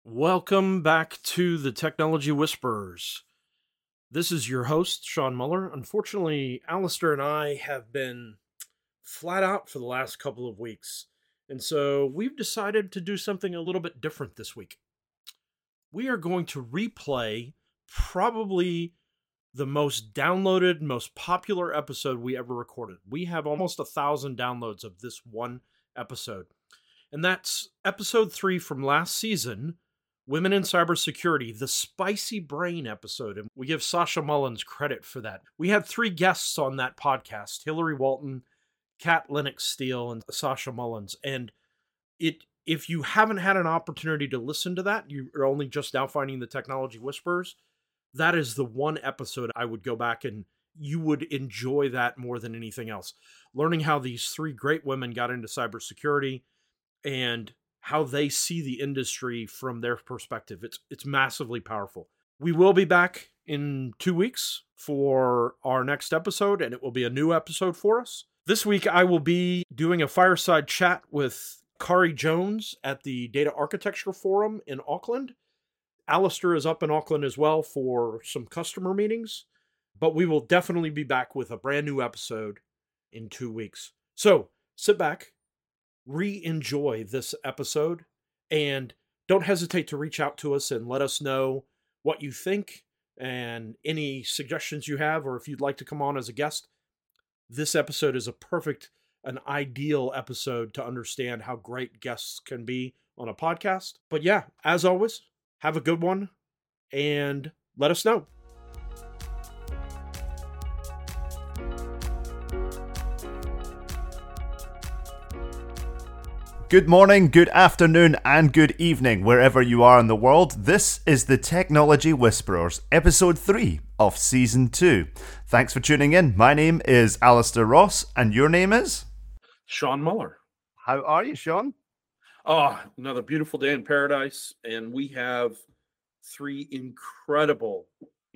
Welcome back to the Technology Whisperers. This is your host, Sean Muller. Unfortunately, Alistair and I have been flat out for the last couple of weeks, and so we've decided to do something a little bit different this week. We are going to replay probably the most downloaded, most popular episode we ever recorded. We have almost 1,000 downloads of this one episode, and that's episode 3 from last season, Women in Cybersecurity, the Spicy Brain episode. And we give Sasha Mullins credit for that. We had 3 guests on that podcast, Hillary Walton, Kat Lennox Steele, and Sasha Mullins. And if you haven't had an opportunity to listen to that, you're only just now finding the Technology Whisperers, that is the one episode I would go back and you would enjoy that more than anything else. Learning how these 3 great women got into cybersecurity and how they see the industry from their perspective. It's massively powerful. We will be back in 2 weeks for our next episode, and it will be a new episode for us. This week, I will be doing a fireside chat with Kari Jones at the Data Architecture Forum in Auckland. Alistair is up in Auckland as well for some customer meetings, but we will definitely be back with a brand new episode in 2 weeks. So sit back, re-enjoy this episode, and don't hesitate to reach out to us and let us know what you think and any suggestions you have, or if you'd like to come on as a guest. This episode is an ideal episode to understand how great guests can be on a podcast. But yeah, as always, have a good one and let us know. Good morning, good afternoon, and good evening, wherever you are in the world. This is the Technology Whisperers, episode 3 of season 2. Thanks for tuning in. My name is Alistair Ross, and your name is? Sean Muller. How are you, Sean? Oh, another beautiful day in paradise, and we have 3 incredible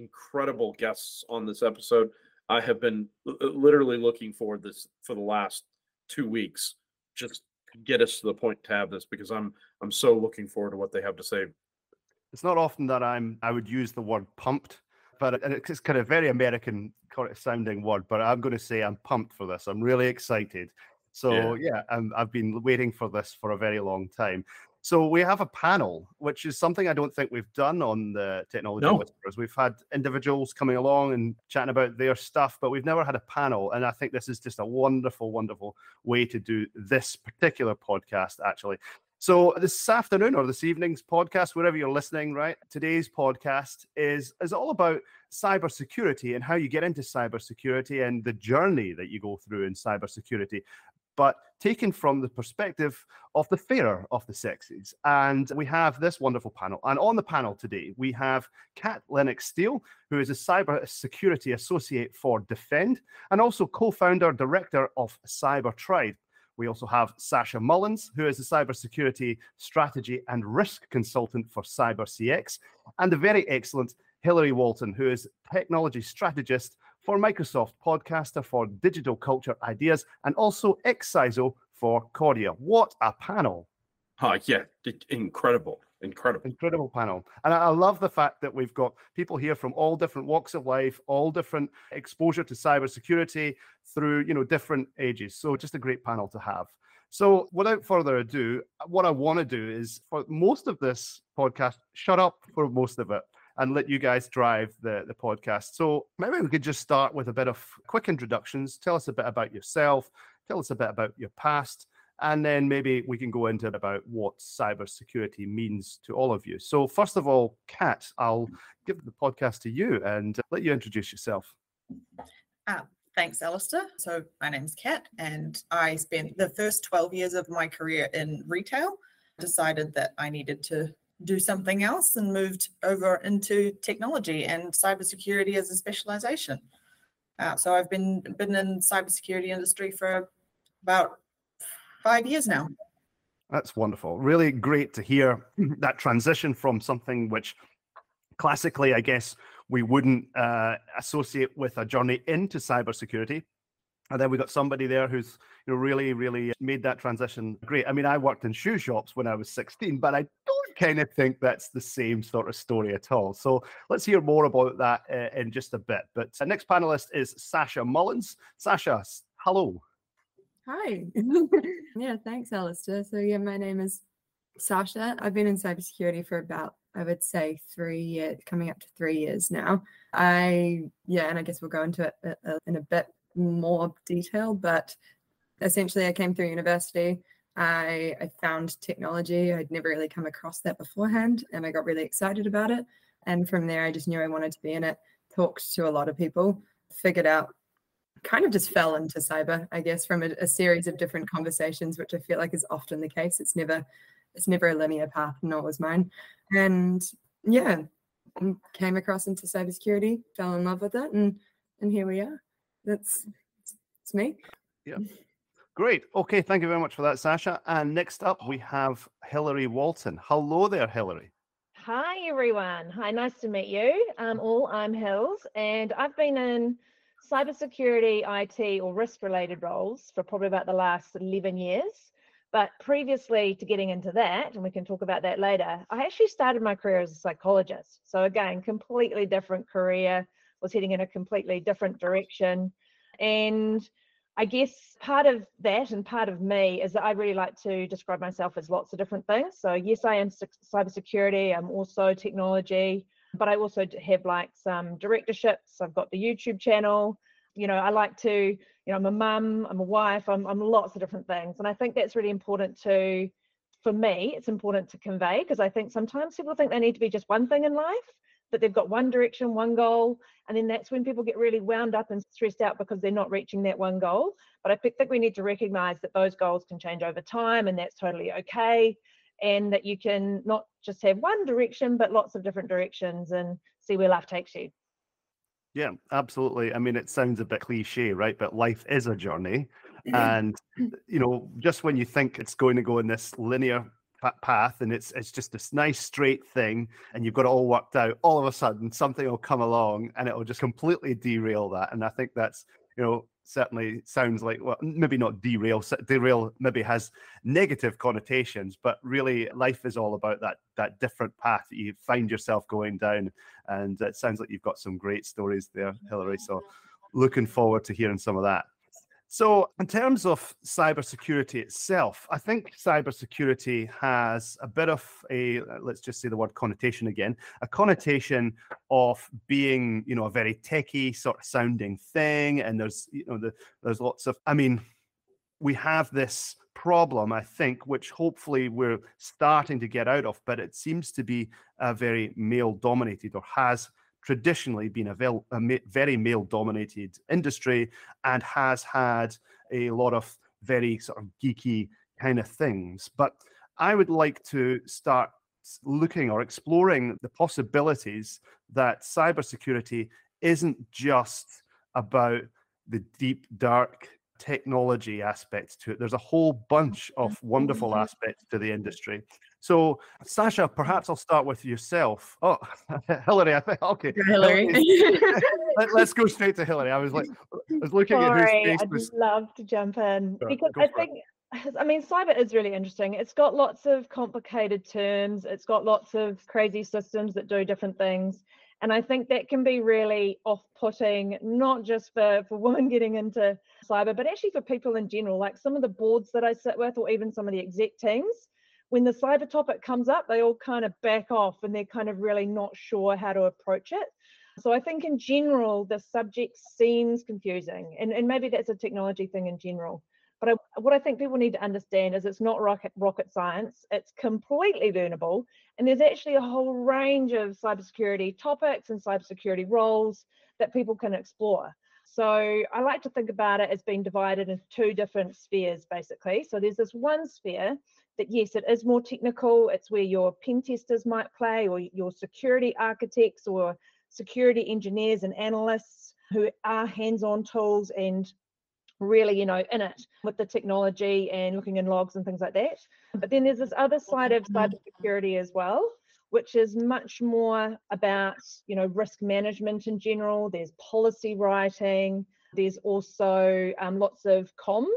guests on this episode. I have been literally looking forward this for the last 2 weeks. Just get us to the point to have this, because I'm so looking forward to what they have to say. It's not often that I would use the word pumped, but it's kind of very American sounding word, but I'm going to say I'm pumped for this. I'm really excited. So yeah, I've been waiting for this for a very long time. So we have a panel, which is something I don't think we've done on the Technology Whisperers. We've had individuals coming along and chatting about their stuff, but we've never had a panel. And I think this is just a wonderful, wonderful way to do this particular podcast, actually. So this afternoon or this evening's podcast, wherever you're listening, right? Today's podcast is all about cybersecurity and how you get into cybersecurity and the journey that you go through in cybersecurity, but taken from the perspective of the fairer of the sexes. And we have this wonderful panel. And on the panel today, we have Kat Lennox Steele, who is a cybersecurity associate for Defend, and also co-founder, director of CyberTribe. We also have Sasha Mullins, who is a cybersecurity strategy and risk consultant for CyberCX, and the very excellent Hillary Walton, who is technology strategist for Microsoft, podcaster for Digital Culture Ideas, and also ex-CISO for Cordia. What a panel. Yeah, incredible panel. And I love the fact that we've got people here from all different walks of life, all different exposure to cybersecurity through, different ages. So just a great panel to have. So without further ado, what I want to do is, for most of this podcast, shut up for most of it and let you guys drive the podcast. So maybe we could just start with a bit of quick introductions. Tell us a bit about yourself. Tell us a bit about your past. And then maybe we can go into about what cybersecurity means to all of you. So first of all, Kat, I'll give the podcast to you and let you introduce yourself. Thanks, Alistair. So my name's Kat, and I spent the first 12 years of my career in retail. Decided that I needed to do something else and moved over into technology and cybersecurity as a specialization. So I've been in cybersecurity industry for about 5 years now. That's wonderful. Really great to hear that transition from something which classically, I guess, we wouldn't associate with a journey into cybersecurity. And then we got somebody there who's really, really made that transition great. I mean, I worked in shoe shops when I was 16, but I don't kind of think that's the same sort of story at all. So let's hear more about that in just a bit. But the next panelist is Sasha Mullins. Sasha, hello. Hi. Yeah, thanks, Alistair. So yeah, my name is Sasha. I've been in cybersecurity for about, I would say, 3 years, coming up to 3 years now. And I guess we'll go into it in a bit more detail, but essentially I came through university. I found technology. I'd never really come across that beforehand, and I got really excited about it. And from there, I just knew I wanted to be in it, talked to a lot of people, figured out, kind of just fell into cyber, I guess, from a series of different conversations, which I feel like is often the case. It's never a linear path, nor was mine. And yeah, came across into cybersecurity, fell in love with it, and here we are. It's me. Yeah. Great. Okay, thank you very much for that, Sasha. And next up, we have Hilary Walton. Hello there, Hilary. Hi, everyone. Hi, nice to meet you. I'm Hills, and I've been in cybersecurity, IT, or risk-related roles for probably about the last 11 years. But previously to getting into that, and we can talk about that later, I actually started my career as a psychologist. So again, completely different career, was heading in a completely different direction. And I guess part of that and part of me is that I really like to describe myself as lots of different things. So yes, I am cybersecurity. I'm also technology, but I also have like some directorships. I've got the YouTube channel. I like to, I'm a mum, I'm a wife, I'm lots of different things. And I think that's really important for me, it's important to convey, because I think sometimes people think they need to be just one thing in life, that they've got one direction, one goal, and then that's when people get really wound up and stressed out because they're not reaching that one goal. But I think we need to recognize that those goals can change over time, and that's totally okay, and that you can not just have one direction, but lots of different directions, and see where life takes you. Yeah, absolutely. I mean, it sounds a bit cliche, right? But life is a journey. And, just when you think it's going to go in this linear path and it's just this nice straight thing and you've got it all worked out, all of a sudden something will come along and it will just completely derail that. And I think that's, certainly sounds like, well, maybe not derail maybe has negative connotations, but really life is all about that different path that you find yourself going down. And it sounds like you've got some great stories there, Hilary. So looking forward to hearing some of that. So in terms of cybersecurity itself, I think cybersecurity has a bit of let's just say the word connotation again, a connotation of being, a very techie sort of sounding thing. And there's, there's lots of, we have this problem, I think, which hopefully we're starting to get out of, but it seems to be a very male dominated, or has traditionally been a very male-dominated industry, and has had a lot of very sort of geeky kind of things. But I would like to start looking or exploring the possibilities that cybersecurity isn't just about the deep, dark technology aspects to it. There's a whole bunch of wonderful aspects to the industry. So, Sasha, perhaps I'll start with yourself. Oh, Hilary, I think, okay. Hilary. Let's go straight to Hilary. I was looking at her face. I'd love to jump in, Sure, because I think, cyber is really interesting. It's got lots of complicated terms. It's got lots of crazy systems that do different things. And I think that can be really off-putting, not just for women getting into cyber, but actually for people in general. Like some of the boards that I sit with, or even some of the exec teams, when the cyber topic comes up, they all kind of back off and they're kind of really not sure how to approach it. So I think in general, the subject seems confusing, and maybe that's a technology thing in general. But what I think people need to understand is it's not rocket science. It's completely learnable. And there's actually a whole range of cybersecurity topics and cybersecurity roles that people can explore. So I like to think about it as being divided into two different spheres, basically. So there's this one sphere that, yes, it is more technical. It's where your pen testers might play, or your security architects, or security engineers and analysts who are hands-on tools and really, in it with the technology and looking in logs and things like that. But then there's this other side of cybersecurity as well, which is much more about, risk management in general. There's policy writing. There's also lots of comms,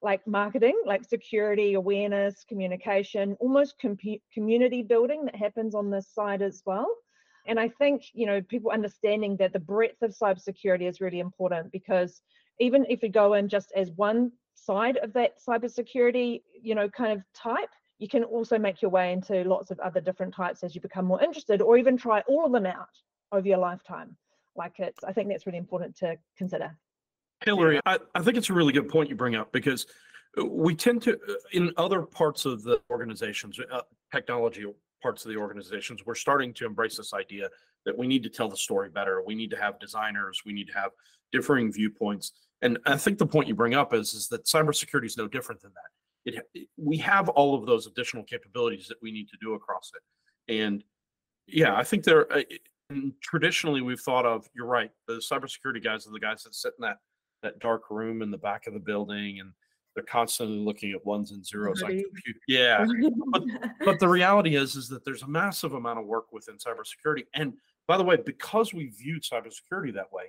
like marketing, like security, awareness, communication, almost community building that happens on this side as well. And I think, people understanding that the breadth of cybersecurity is really important, because even if you go in just as one side of that cybersecurity, kind of type, you can also make your way into lots of other different types as you become more interested, or even try all of them out over your lifetime. I think that's really important to consider. Hillary, I think it's a really good point you bring up, because we tend to, in other parts of the organizations, technology parts of the organizations, we're starting to embrace this idea that we need to tell the story better. We need to have designers. We need to have differing viewpoints. And I think the point you bring up is that cybersecurity is no different than that. We have all of those additional capabilities that we need to do across it. And yeah, I think traditionally we've thought of, you're right, the cybersecurity guys are the guys that sit in that dark room in the back of the building, and they're constantly looking at ones and zeros on compute. Yeah. But the reality is that there's a massive amount of work within cybersecurity. And by the way, because we viewed cybersecurity that way,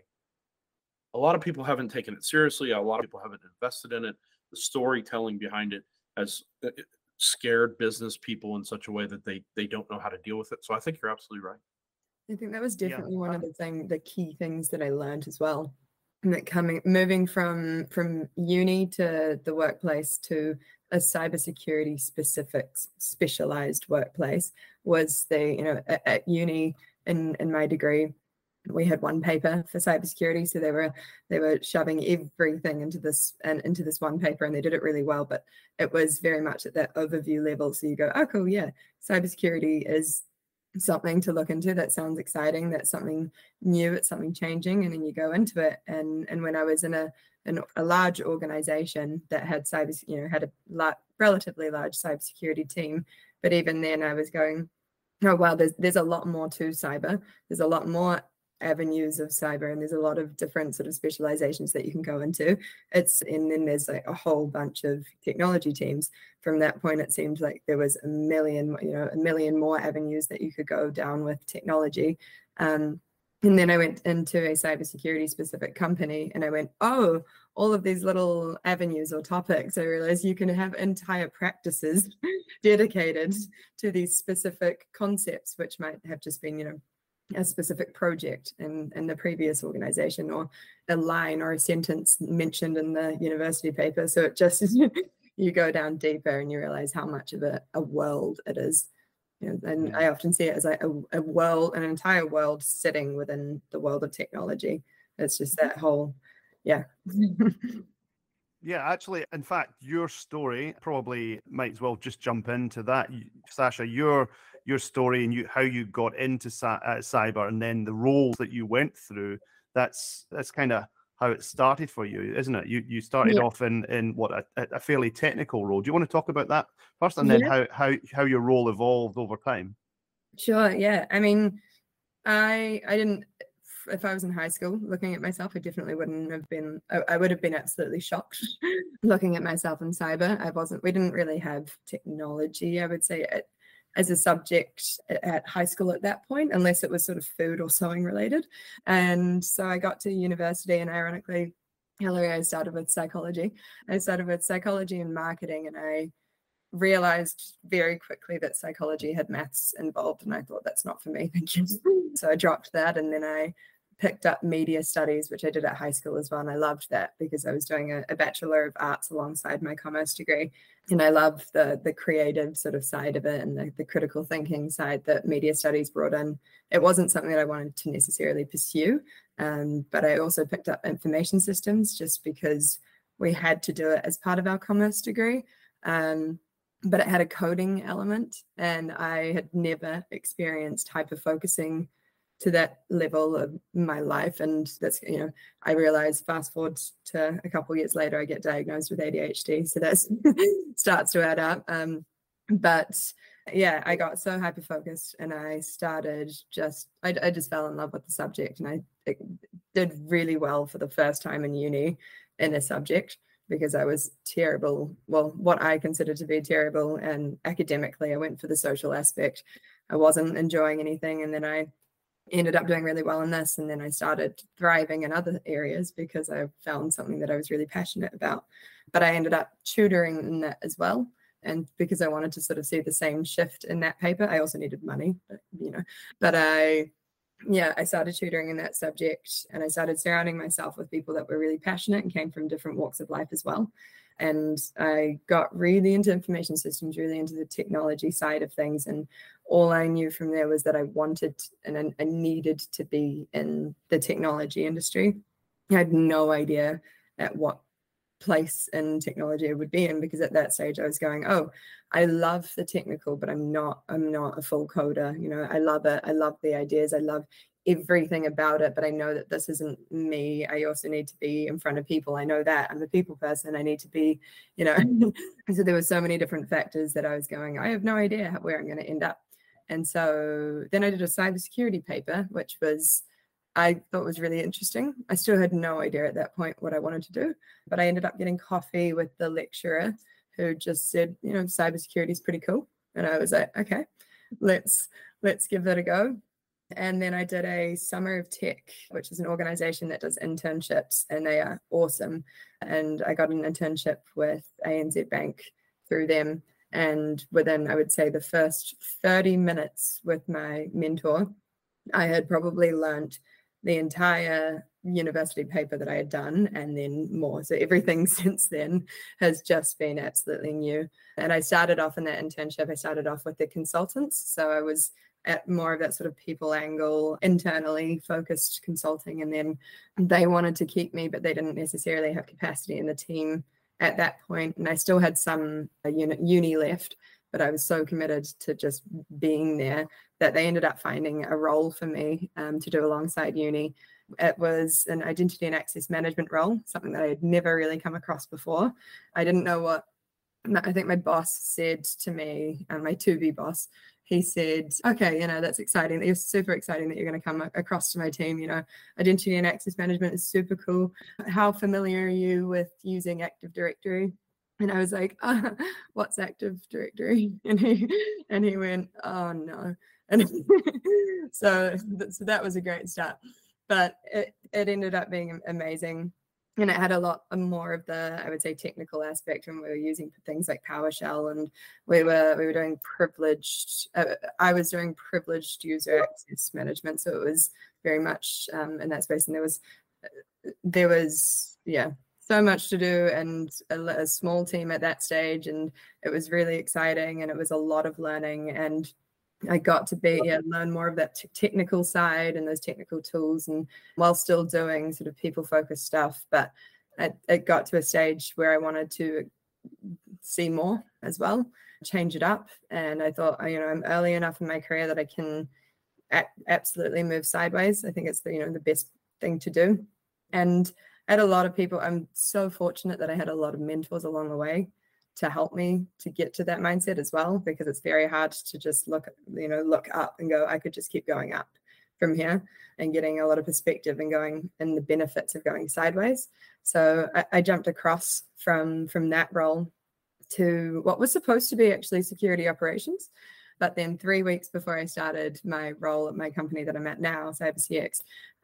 a lot of people haven't taken it seriously. A lot of people haven't invested in it. The storytelling behind it has scared business people in such a way that they don't know how to deal with it. So I think you're absolutely right. I think that was definitely one of the key things that I learned as well. And that moving from uni to the workplace to a cybersecurity specialized workplace was at uni in my degree, we had one paper for cybersecurity, so they were shoving everything into this one paper, and they did it really well. But it was very much at that overview level. So you go, oh, cool, yeah, cybersecurity is something to look into. That sounds exciting. That's something new. It's something changing, and then you go into it. And when I was in a large organization that had had a relatively large cybersecurity team, but even then I was going, oh wow, there's a lot more to cyber. There's a lot more avenues of cyber, and there's a lot of different sort of specializations that you can go into. And then there's like a whole bunch of technology teams. From that point, it seemed like there was a million more avenues that you could go down with technology. And then I went into a cybersecurity specific company, and I went, oh, all of these little avenues or topics. I realized you can have entire practices dedicated to these specific concepts, which might have just been, a specific project in the previous organization, or a line or a sentence mentioned in the university paper. So it just, you go down deeper and you realize how much of a world it is. And I often see it as like a world, an entire world sitting within the world of technology. It's just that whole, yeah. Yeah, actually, in fact, your story probably might as well just jump into that. Sasha, your story and how you got into cyber, and then the roles that you went through, that's kind of how it started for you, isn't it? You started off in what, a fairly technical role. Do you want to talk about that first, and then how your role evolved over time? Sure, yeah. I mean, I didn't, if I was in high school looking at myself, I definitely wouldn't have been, I would have been absolutely shocked looking at myself in cyber. We didn't really have technology, I would say, as a subject at high school at that point, unless it was sort of food or sewing related. And so I got to university, and ironically, Hillary, I started with psychology. I started with psychology and marketing, and I realized very quickly that psychology had maths involved, and I thought, that's not for me, thank you. So I dropped that, and then I picked up media studies, which I did at high school as well, and I loved that because I was doing a Bachelor of Arts alongside my commerce degree, and I loved the creative sort of side of it, and the critical thinking side that media studies brought in. It wasn't something that I wanted to necessarily pursue, but I also picked up information systems just because we had to do it as part of our commerce degree. But it had a coding element, and I had never experienced hyper-focusing to that level of my life. And that's, I realized, fast forward to a couple of years later, I get diagnosed with ADHD. So that starts to add up. But yeah, I got so hyper-focused, and I started I just fell in love with the subject, and I did really well for the first time in uni in a subject, because I was terrible, well, what I consider to be terrible. And academically, I went for the social aspect. I wasn't enjoying anything. And then I ended up doing really well in this. And then I started thriving in other areas because I found something that I was really passionate about. But I ended up tutoring in that as well. And because I wanted to sort of see the same shift in that paper, I also needed money, but I started tutoring in that subject, and I started surrounding myself with people that were really passionate and came from different walks of life as well. And I got really into information systems, really into the technology side of things. And all I knew from there was that I wanted and I needed to be in the technology industry. I had no idea at what place in technology I would be in, because at that stage I was going, oh, I love the technical, but I'm not a full coder. I love it. I love the ideas. I love everything about it, but I know that this isn't me. I also need to be in front of people. I know that I'm a people person. I need to be, so there were so many different factors that I was going, I have no idea where I'm going to end up. And so then I did a cybersecurity paper, which I thought was really interesting. I still had no idea at that point what I wanted to do, but I ended up getting coffee with the lecturer who just said, cybersecurity is pretty cool. And I was like, okay, let's give that a go. And then I did a Summer of Tech, which is an organization that does internships, and they are awesome. And I got an internship with ANZ Bank through them. And within, I would say, the first 30 minutes with my mentor, I had probably learned the entire university paper that I had done, and then more. So everything since then has just been absolutely new. And I started off in that internship, I started off with the consultants. So I was at more of that sort of people angle, internally focused consulting. And then they wanted to keep me, but they didn't necessarily have capacity in the team at that point. And I still had some uni left, but I was so committed to just being there that they ended up finding a role for me to do alongside uni. It was an identity and access management role, something that I had never really come across before. I didn't know what, I think my boss said to me, and my to-be boss, he said, okay, that's exciting. It's super exciting that you're going to come across to my team. Identity and access management is super cool. How familiar are you with using Active Directory? And I was like, what's Active Directory? And he went, oh no. And so that was a great start. But it ended up being amazing. And it had a lot more of the, I would say, technical aspect when we were using things like PowerShell, and we were doing privileged, I was doing privileged user access management. So it was very much in that space. And there was so much to do, and a small team at that stage. And it was really exciting, and it was a lot of learning. And I got to learn more of that technical side and those technical tools, and while still doing sort of people-focused stuff. But it got to a stage where I wanted to see more as well, change it up. And I thought, I'm early enough in my career that I can absolutely move sideways. I think it's the best thing to do. And I had a lot of people. I'm so fortunate that I had a lot of mentors along the way to help me to get to that mindset as well, because it's very hard to just look up and go, I could just keep going up from here, and getting a lot of perspective and going and the benefits of going sideways. So I jumped across from that role to what was supposed to be actually security operations. But then 3 weeks before I started my role at my company that I'm at now, CyberCX,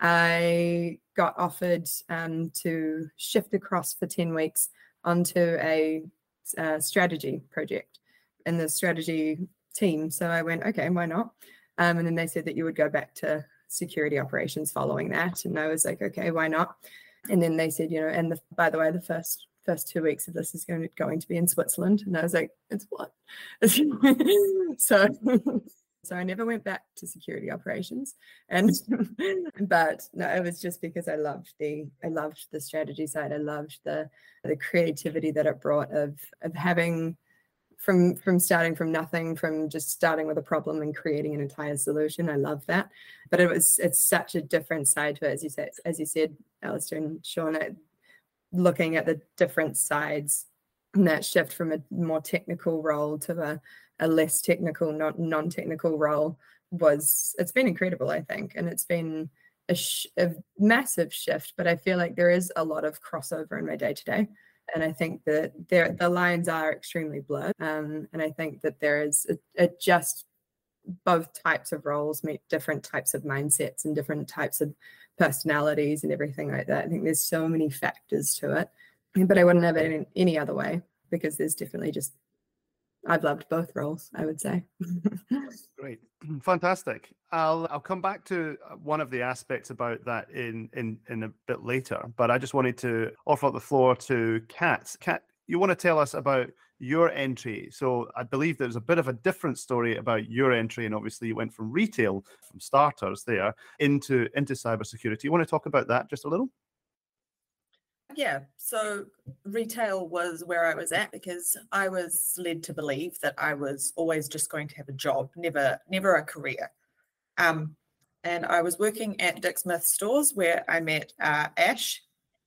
I got offered to shift across for 10 weeks onto a strategy project in the strategy team. So I went, okay, why not? And then they said that you would go back to security operations following that. And I was like, okay, why not? And then they said, and by the way, the first 2 weeks of this is going to be in Switzerland. And I was like, it's what? So I never went back to security operations. But no, it was just because I loved the strategy side. I loved the creativity that it brought of having from starting from nothing, from just starting with a problem and creating an entire solution. I love that. But it's such a different side to it, as you said, Alistair and Sean, looking at the different sides, and that shift from a more technical role to a less technical, non-technical role it's been incredible, I think. And it's been a massive shift, but I feel like there is a lot of crossover in my day-to-day. And I think that the lines are extremely blurred. And I think that there is, it just both types of roles meet different types of mindsets and different types of personalities and everything like that. I think there's so many factors to it, but I wouldn't have it any other way, because there's definitely just, I've loved both roles, I would say. Great, fantastic. I'll come back to one of the aspects about that in a bit later, but I just wanted to offer up the floor to Kat. Kat, you want to tell us about your entry? So I believe there's a bit of a different story about your entry, and obviously you went from retail, from starters there, into cybersecurity. You want to talk about that just a little? Yeah, so retail was where I was at because I was led to believe that I was always just going to have a job, never a career. And I was working at Dick Smith stores where I met Ash,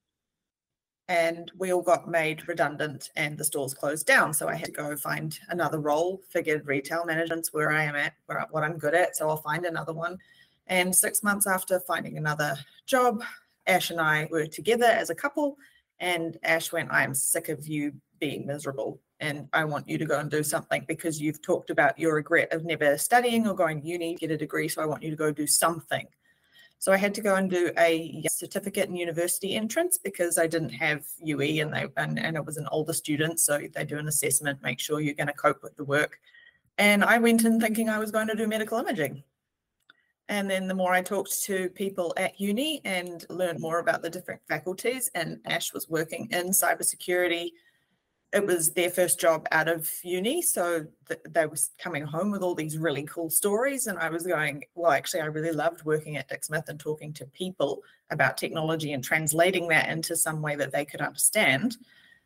and we all got made redundant and the stores closed down. So I had to go find another role, figured retail management's where I am at, what I'm good at, so I'll find another one. And 6 months after finding another job, Ash and I were together as a couple, and Ash went, "I'm sick of you being miserable, and I want you to go and do something because you've talked about your regret of never studying or going to uni, get a degree, so I want you to go do something." So I had to go and do a certificate and university entrance because I didn't have UE, and I was an older student, so they do an assessment, make sure you're going to cope with the work. And I went in thinking I was going to do medical imaging. And then the more I talked to people at uni and learned more about the different faculties, and Ash was working in cybersecurity, it was their first job out of uni. So they were coming home with all these really cool stories. And I was going, well, actually, I really loved working at Dick Smith and talking to people about technology and translating that into some way that they could understand.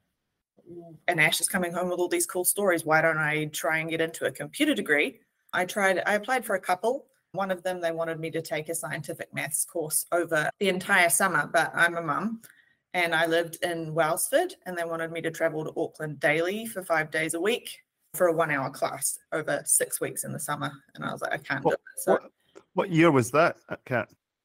And Ash is coming home with all these cool stories. Why don't I try and get into a computer degree? I applied for a couple. One of them, they wanted me to take a scientific maths course over the entire summer, but I'm a mum and I lived in Wellsford, and they wanted me to travel to Auckland daily for 5 days a week for a 1 hour class over 6 weeks in the summer. And I was like, I can't do it. So, what year was that, Kat?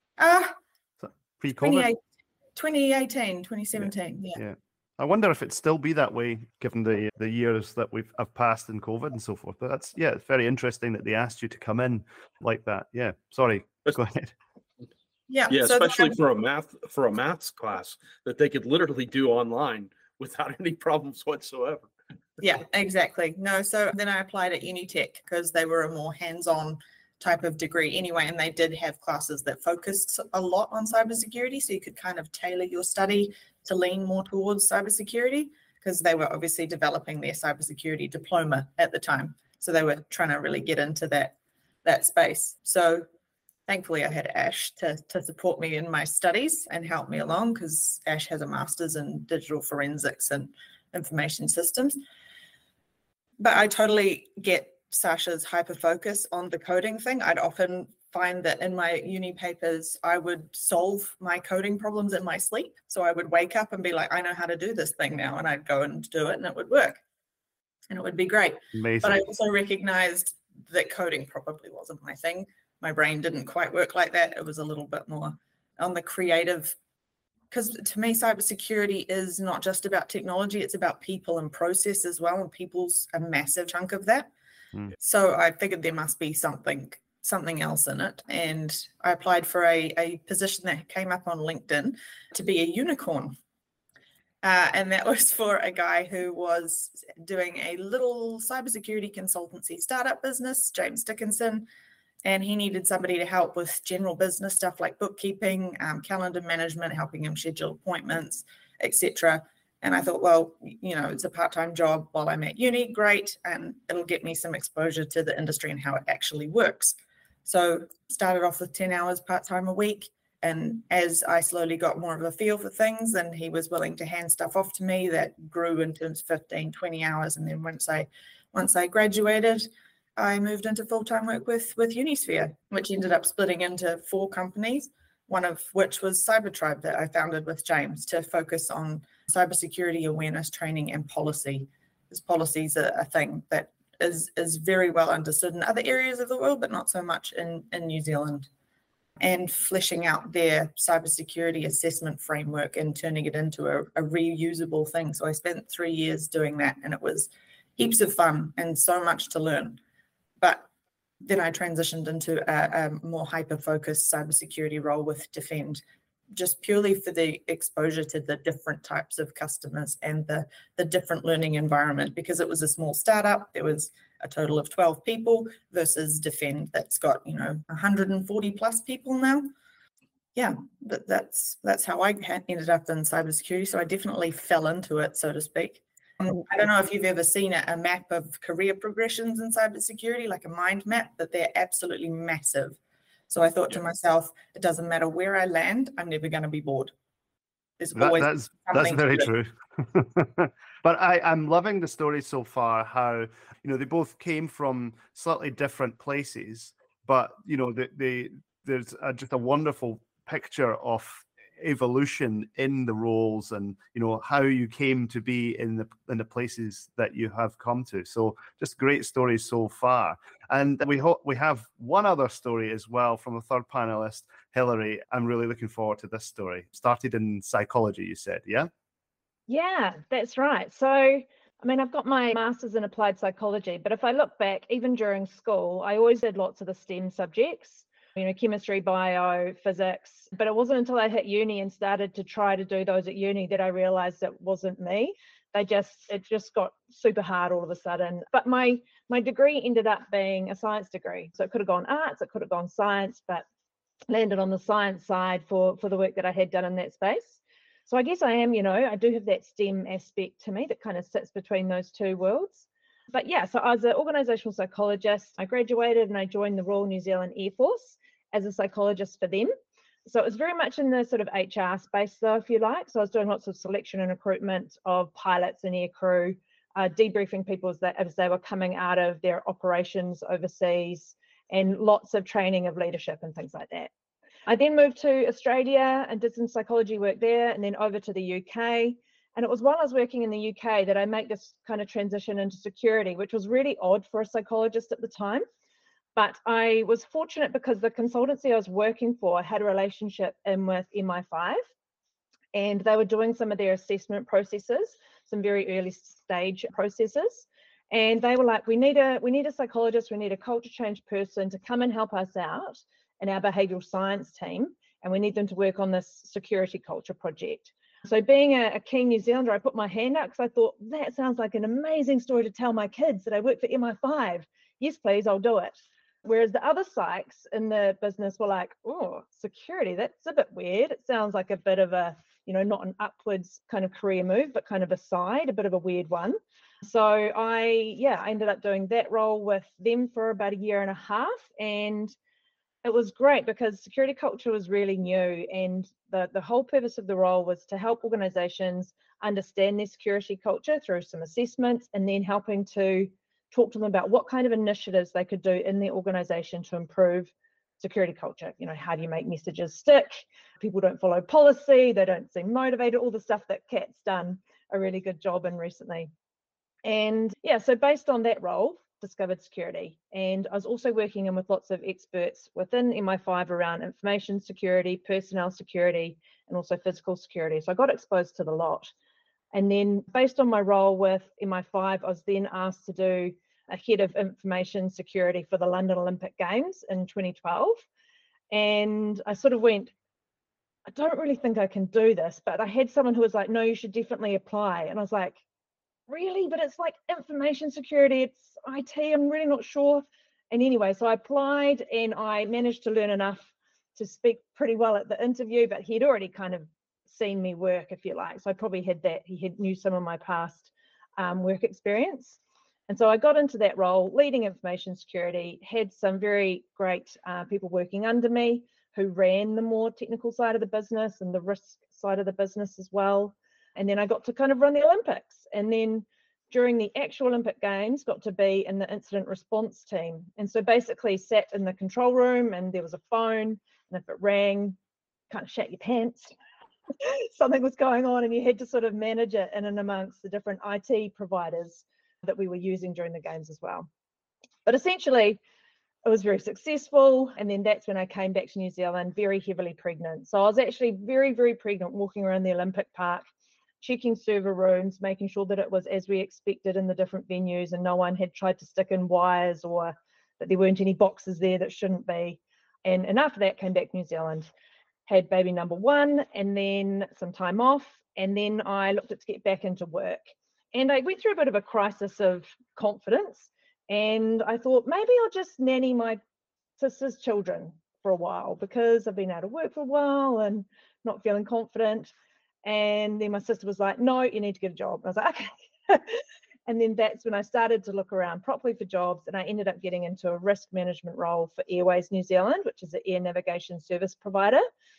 Pre-COVID? 2018, 2017. Yeah. I wonder if it'd still be that way given the years that have passed in COVID and so forth. But it's very interesting that they asked you to come in like that. Yeah. Sorry. Go ahead. Yeah. Yeah, so especially for a maths class that they could literally do online without any problems whatsoever. Yeah, exactly. No, so then I applied at Unitech because they were a more hands-on type of degree anyway, and they did have classes that focused a lot on cybersecurity, so you could kind of tailor your study to lean more towards cybersecurity, because they were obviously developing their cybersecurity diploma at the time. So they were trying to really get into that space. So thankfully I had Ash to support me in my studies and help me along, because Ash has a master's in digital forensics and information systems. But I totally get Sasha's hyper focus on the coding thing. I'd often find that in my uni papers, I would solve my coding problems in my sleep. So I would wake up and be like, I know how to do this thing now. And I'd go and do it and it would work. And it would be great. Amazing. But I also recognized that coding probably wasn't my thing. My brain didn't quite work like that. It was a little bit more on the creative, because to me, cybersecurity is not just about technology. It's about people and process as well. And people's a massive chunk of that. So I figured there must be something else in it. And I applied for a position that came up on LinkedIn to be a unicorn. And that was for a guy who was doing a little cybersecurity consultancy startup business, James Dickinson. And he needed somebody to help with general business stuff like bookkeeping, calendar management, helping him schedule appointments, etc. And I thought, well, it's a part-time job while I'm at uni, great, and it'll get me some exposure to the industry and how it actually works. So started off with 10 hours part-time a week. And as I slowly got more of a feel for things, and he was willing to hand stuff off to me, that grew in terms of 15, 20 hours. And then once I graduated, I moved into full-time work with Unisphere, which ended up splitting into 4 companies, one of which was Cybertribe that I founded with James to focus on cybersecurity awareness training and policy. Because policies are a thing that is very well understood in other areas of the world, but not so much in New Zealand. And fleshing out their cybersecurity assessment framework and turning it into a reusable thing. So I spent 3 years doing that, and it was heaps of fun and so much to learn. But Then I transitioned into a more hyper-focused cybersecurity role with Defend, just purely for the exposure to the different types of customers and the different learning environment, because it was a small startup. There was a total of 12 people versus Defend that's got, 140 plus people now. Yeah, that's how I ended up in cybersecurity. So I definitely fell into it, so to speak. I don't know if you've ever seen a map of career progressions in cybersecurity, like a mind map, but they're absolutely massive. So I thought to myself, it doesn't matter where I land, I'm never going to be bored. There's always that's very true. But I'm loving the story so far, how, they both came from slightly different places, but, there's just a wonderful picture of evolution in the roles and how you came to be in the places that you have come to. So just great stories so far. And we have one other story as well from a third panelist, Hilary. I'm really looking forward to this story. Started in psychology, you said, yeah? Yeah, that's right. So I've got my master's in applied psychology, but if I look back, even during school, I always did lots of the STEM subjects, chemistry, bio, physics. But it wasn't until I hit uni and started to try to do those at uni that I realized it wasn't me. It just got super hard all of a sudden. But my degree ended up being a science degree. So it could have gone arts, it could have gone science, but landed on the science side for the work that I had done in that space. So I guess I am, I do have that STEM aspect to me that kind of sits between those two worlds. But yeah, so I was an organizational psychologist. I graduated and I joined the Royal New Zealand Air Force as a psychologist for them. So it was very much in the sort of HR space, though, if you like. So I was doing lots of selection and recruitment of pilots and air crew, debriefing people as they were coming out of their operations overseas, and lots of training of leadership and things like that. I then moved to Australia and did some psychology work there, and then over to the UK. And it was while I was working in the UK that I made this kind of transition into security, which was really odd for a psychologist at the time. But I was fortunate because the consultancy I was working for had a relationship in with MI5, and they were doing some of their assessment processes, some very early stage processes. And they were like, we need a psychologist, we need a culture change person to come and help us out in our behavioural science team, and we need them to work on this security culture project. So being a keen New Zealander, I put my hand up because I thought, that sounds like an amazing story to tell my kids that I work for MI5. Yes, please, I'll do it. Whereas the other psychs in the business were like, oh, security, that's a bit weird. It sounds like a bit of a, not an upwards kind of career move, but kind of a side, a bit of a weird one. So I ended up doing that role with them for about a year and a half. And it was great because security culture was really new, and the whole purpose of the role was to help organizations understand their security culture through some assessments, and then helping to talk to them about what kind of initiatives they could do in their organization to improve security culture. How do you make messages stick? People don't follow policy, they don't seem motivated, all the stuff that Kat's done a really good job in recently. And yeah, so based on that role, discovered security. And I was also working in with lots of experts within MI5 around information security, personnel security, and also physical security. So I got exposed to the lot. And then based on my role with MI5, I was then asked to do a head of information security for the London Olympic Games in 2012. And I sort of went, I don't really think I can do this, but I had someone who was like, no, you should definitely apply. And I was like, really? But it's like information security, it's IT, I'm really not sure. And anyway, so I applied and I managed to learn enough to speak pretty well at the interview, but he'd already kind of seen me work, if you like. So I probably had that, knew some of my past work experience. And so I got into that role, leading information security, had some very great people working under me who ran the more technical side of the business and the risk side of the business as well. And then I got to kind of run the Olympics. And then during the actual Olympic Games, got to be in the incident response team. And so basically sat in the control room and there was a phone, and if it rang, kind of shat your pants. Something was going on and you had to sort of manage it in and amongst the different IT providers that we were using during the games as well. But essentially, it was very successful. And then that's when I came back to New Zealand, very heavily pregnant. So I was actually very, very pregnant, walking around the Olympic Park, checking server rooms, making sure that it was as we expected in the different venues and no one had tried to stick in wires or that there weren't any boxes there that shouldn't be. And after that, came back to New Zealand, had baby number 1, and then some time off. And then I looked to get back into work. And I went through a bit of a crisis of confidence. And I thought, maybe I'll just nanny my sister's children for a while, because I've been out of work for a while and not feeling confident. And then my sister was like, no, you need to get a job. And I was like, okay. And then that's when I started to look around properly for jobs, and I ended up getting into a risk management role for Airways New Zealand, which is an air navigation service provider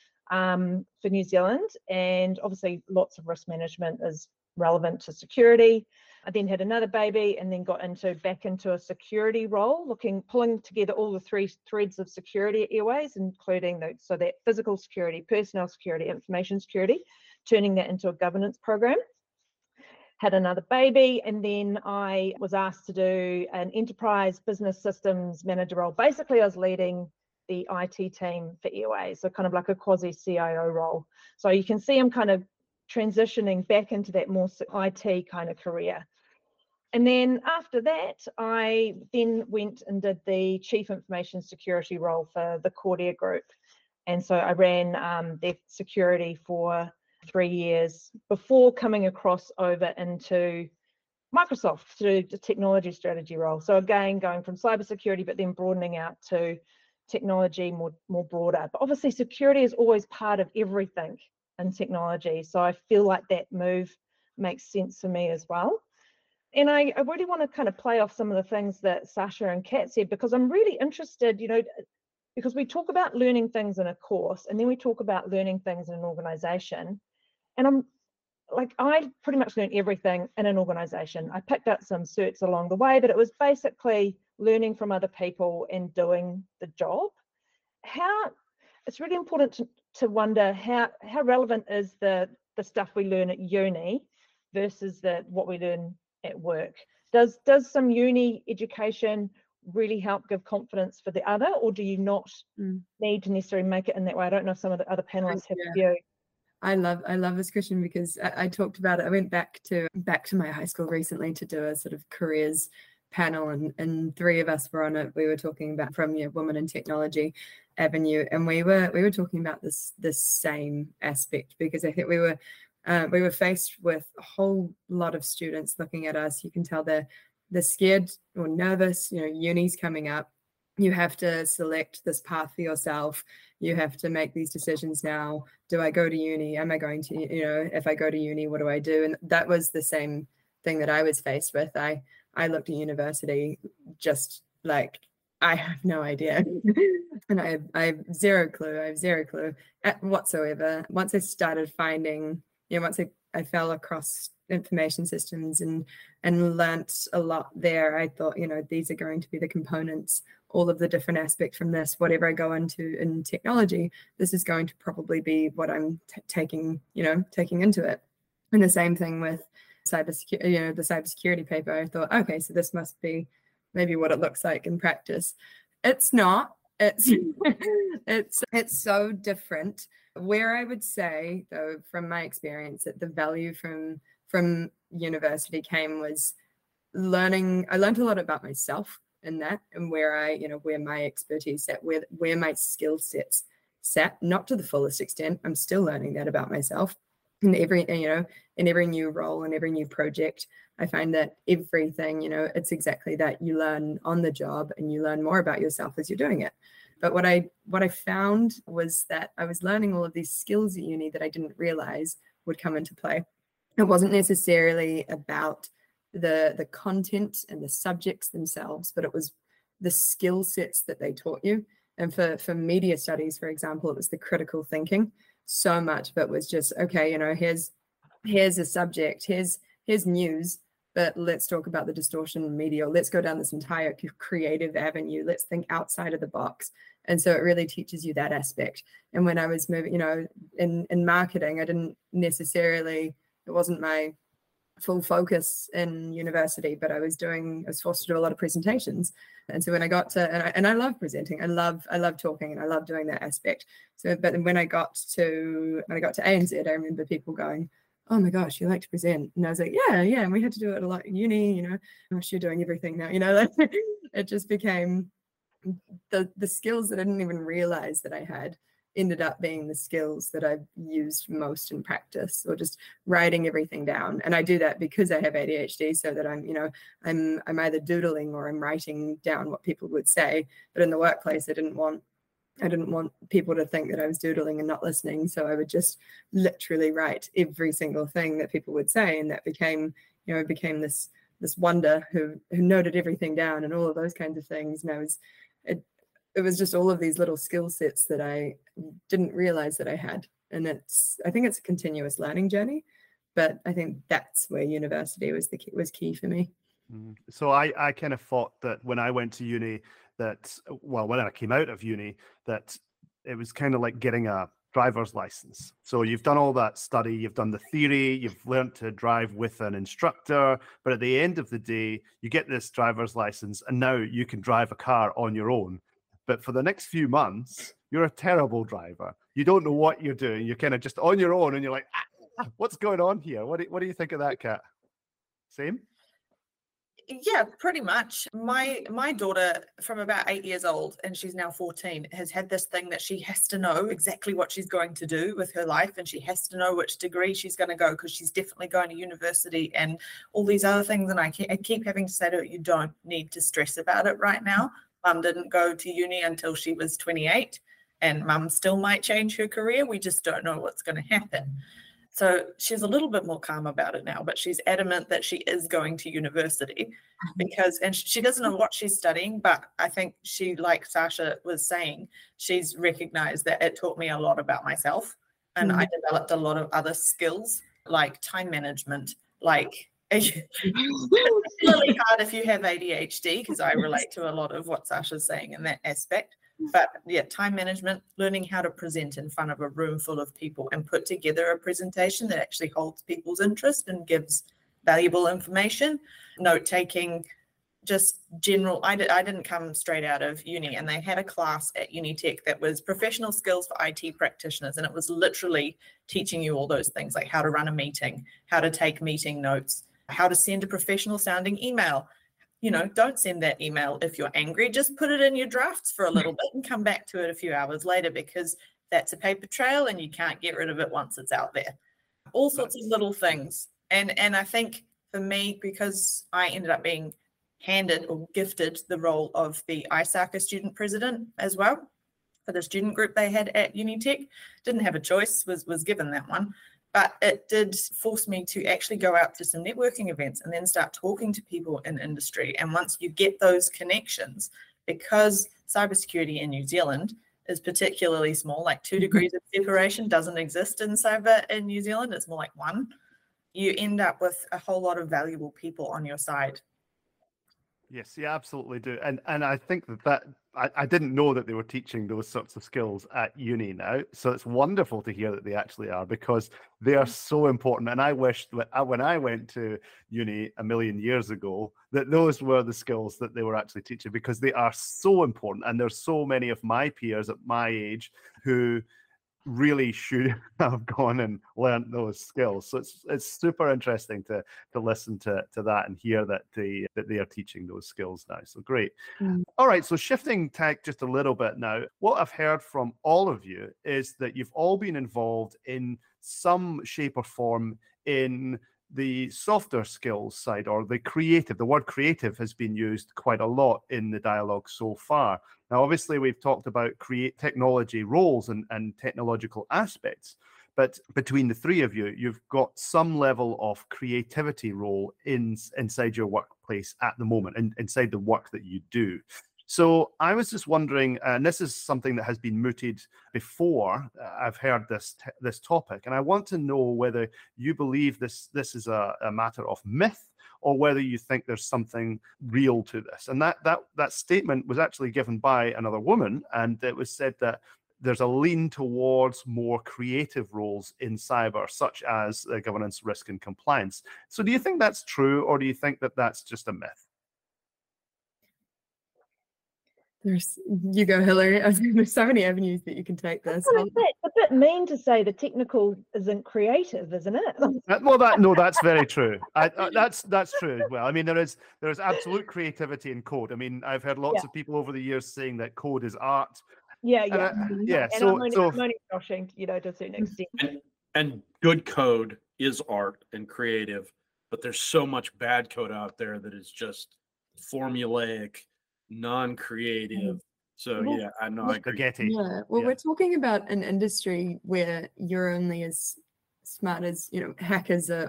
for New Zealand. And obviously lots of risk management is relevant to security. I then had another baby, and then got back into a security role, pulling together all the 3 threads of security at Airways, including that physical security, personnel security, information security, turning that into a governance program. Had another baby, and then I was asked to do an enterprise business systems manager role. Basically, I was leading the IT team for Airways, so kind of like a quasi-CIO role. So you can see I'm kind of transitioning back into that more IT kind of career. And then after that, I then went and did the Chief Information Security role for the Cordia Group. And so I ran their security for 3 years before coming across over into Microsoft to do the technology strategy role. So again, going from cybersecurity, but then broadening out to technology more broader. But obviously security is always part of everything in technology. So I feel like that move makes sense for me as well. And I really want to kind of play off some of the things that Sasha and Kat said, because I'm really interested, because we talk about learning things in a course, and then we talk about learning things in an organization. And I pretty much learned everything in an organization. I picked up some certs along the way, but it was basically learning from other people and doing the job. It's really important to wonder how relevant is the stuff we learn at uni versus what we learn at work. Does some uni education really help give confidence for the other, or do you not need to necessarily make it in that way? I don't know if some of the other panelists have a view. I love this question, because I talked about it. I went back to my high school recently to do a sort of careers panel, and 3 of us were on it. We were talking about from Women in Technology avenue, and we were talking about this same aspect, because I think we were faced with a whole lot of students looking at us. You can tell they're scared or nervous. Uni's coming up. You have to select this path for yourself. You have to make these decisions now. Do I go to uni? Am I going to, if I go to uni, what do I do? And that was the same thing that I was faced with. I looked at university just like, I have no idea. And I have zero clue. Whatsoever. Once I started finding, once I fell across information systems and learnt a lot there, I thought, these are going to be the components, all of the different aspects from this. Whatever I go into in technology, this is going to probably be what I'm taking into it. And the same thing with cybersecurity, the cybersecurity paper. I thought, okay, so this must be maybe what it looks like in practice. It's not. It's it's so different. Where I would say, though, from my experience, that the value from university came was learning. I learned a lot about myself in that, and where my expertise sat, where my skill sets sat, not to the fullest extent. I'm still learning that about myself. In every new role and every new project, I find that everything, it's exactly that. You learn on the job, and you learn more about yourself as you're doing it. But what I found was that I was learning all of these skills at uni that I didn't realize would come into play. It wasn't necessarily about the content and the subjects themselves, but it was the skill sets that they taught you. And for media studies, for example, it was the critical thinking. So much of it was just, okay, here's a subject, here's news, but let's talk about the distortion in media. Let's go down this entire creative avenue. Let's think outside of the box. And so it really teaches you that aspect. And when I was moving, in marketing, I didn't necessarily, it wasn't my full focus in university, but I was forced to do a lot of presentations. And so when I got to, and I love presenting, I love talking, and I love doing that aspect. So, but when I got to ANZ, I remember people going, "Oh my gosh, you like to present?" And I was like, yeah. And we had to do it a lot at uni, gosh, you're doing everything now, it just became the skills that I didn't even realize that I had ended up being the skills that I've used most in practice, or just writing everything down. And I do that because I have ADHD, so that I'm either doodling or I'm writing down what people would say. But in the workplace, I didn't want people to think that I was doodling and not listening. So I would just literally write every single thing that people would say. And that became this wonder who noted everything down and all of those kinds of things. And it was just all of these little skill sets that I didn't realize that I had. And I think it's a continuous learning journey, but I think that's where university was key for me. So I kind of thought that when I went to uni when I came out of uni, that it was kind of like getting a driver's license. So you've done all that study, you've done the theory, you've learned to drive with an instructor, but at the end of the day, you get this driver's license and now you can drive a car on your own. But for the next few months, you're a terrible driver. You don't know what you're doing. You're kind of just on your own and you're like, what's going on here? What do you think of that, Kat? Same? Yeah, pretty much. My daughter, from about 8 years old, and she's now 14, has had this thing that she has to know exactly what she's going to do with her life, and she has to know which degree she's going to go, because she's definitely going to university and all these other things. And I keep having to say to her, you don't need to stress about it right now. Mum didn't go to uni until she was 28, and Mum still might change her career. We just don't know what's going to happen. So she's a little bit more calm about it now, but she's adamant that she is going to university and she doesn't know what she's studying, but I think she, like Sasha was saying, she's recognized that it taught me a lot about myself, and I developed a lot of other skills like time management, like it's really hard if you have ADHD, because I relate to a lot of what Sasha's saying in that aspect. But yeah, time management, learning how to present in front of a room full of people and put together a presentation that actually holds people's interest and gives valuable information. Note taking, just general. I didn't come straight out of uni, and they had a class at Unitec that was professional skills for IT practitioners, and it was literally teaching you all those things, like how to run a meeting, how to take meeting notes, how to send a professional sounding email. Don't send that email if you're angry. Just put it in your drafts for a little bit and come back to it a few hours later, because that's a paper trail and you can't get rid of it once it's out there. All sorts of little things. And I think for me, because I ended up being handed or gifted the role of the ISACA student president as well for the student group they had at Unitec, didn't have a choice, was given that one. But it did force me to actually go out to some networking events and then start talking to people in industry. And once you get those connections, because cybersecurity in New Zealand is particularly small, like 2 degrees of separation doesn't exist in cyber in New Zealand, it's more like 1, you end up with a whole lot of valuable people on your side. Yes, you absolutely do. And I think that I didn't know that they were teaching those sorts of skills at uni now. So it's wonderful to hear that they actually are, because they are so important. And I wish that when I went to uni a million years ago, that those were the skills that they were actually teaching, because they are so important. And there's so many of my peers at my age who really should have gone and learned those skills. So it's super interesting to listen to that and hear that they are teaching those skills now. So great. All right, so shifting tack just a little bit now, what I've heard from all of you is that you've all been involved in some shape or form in the softer skills side, or the word creative has been used quite a lot in the dialogue so far. Now, obviously, we've talked about technology roles and technological aspects, but between the three of you, you've got some level of creativity role inside your workplace at the moment, and inside the work that you do. So I was just wondering, and this is something that has been mooted before, I've heard this topic, and I want to know whether you believe this is a matter of myth, or whether you think there's something real to this. And that statement was actually given by another woman, and it was said that there's a lean towards more creative roles in cyber, such as governance, risk, and compliance. So do you think that's true, or do you think that that's just a myth? You go, Hillary. There's so many avenues that you can take this. It's a bit mean to say the technical isn't creative, isn't it? That's very true. That's true as well. I mean, there is absolute creativity in code. I mean, I've heard lots of people over the years saying that code is art. Yeah. And I'm only joshing, to a certain extent. And good code is art and creative, but there's so much bad code out there that is just formulaic, non-creative. So I know, I agree. Yeah, well, we're talking about an industry where you're only as smart as, hackers are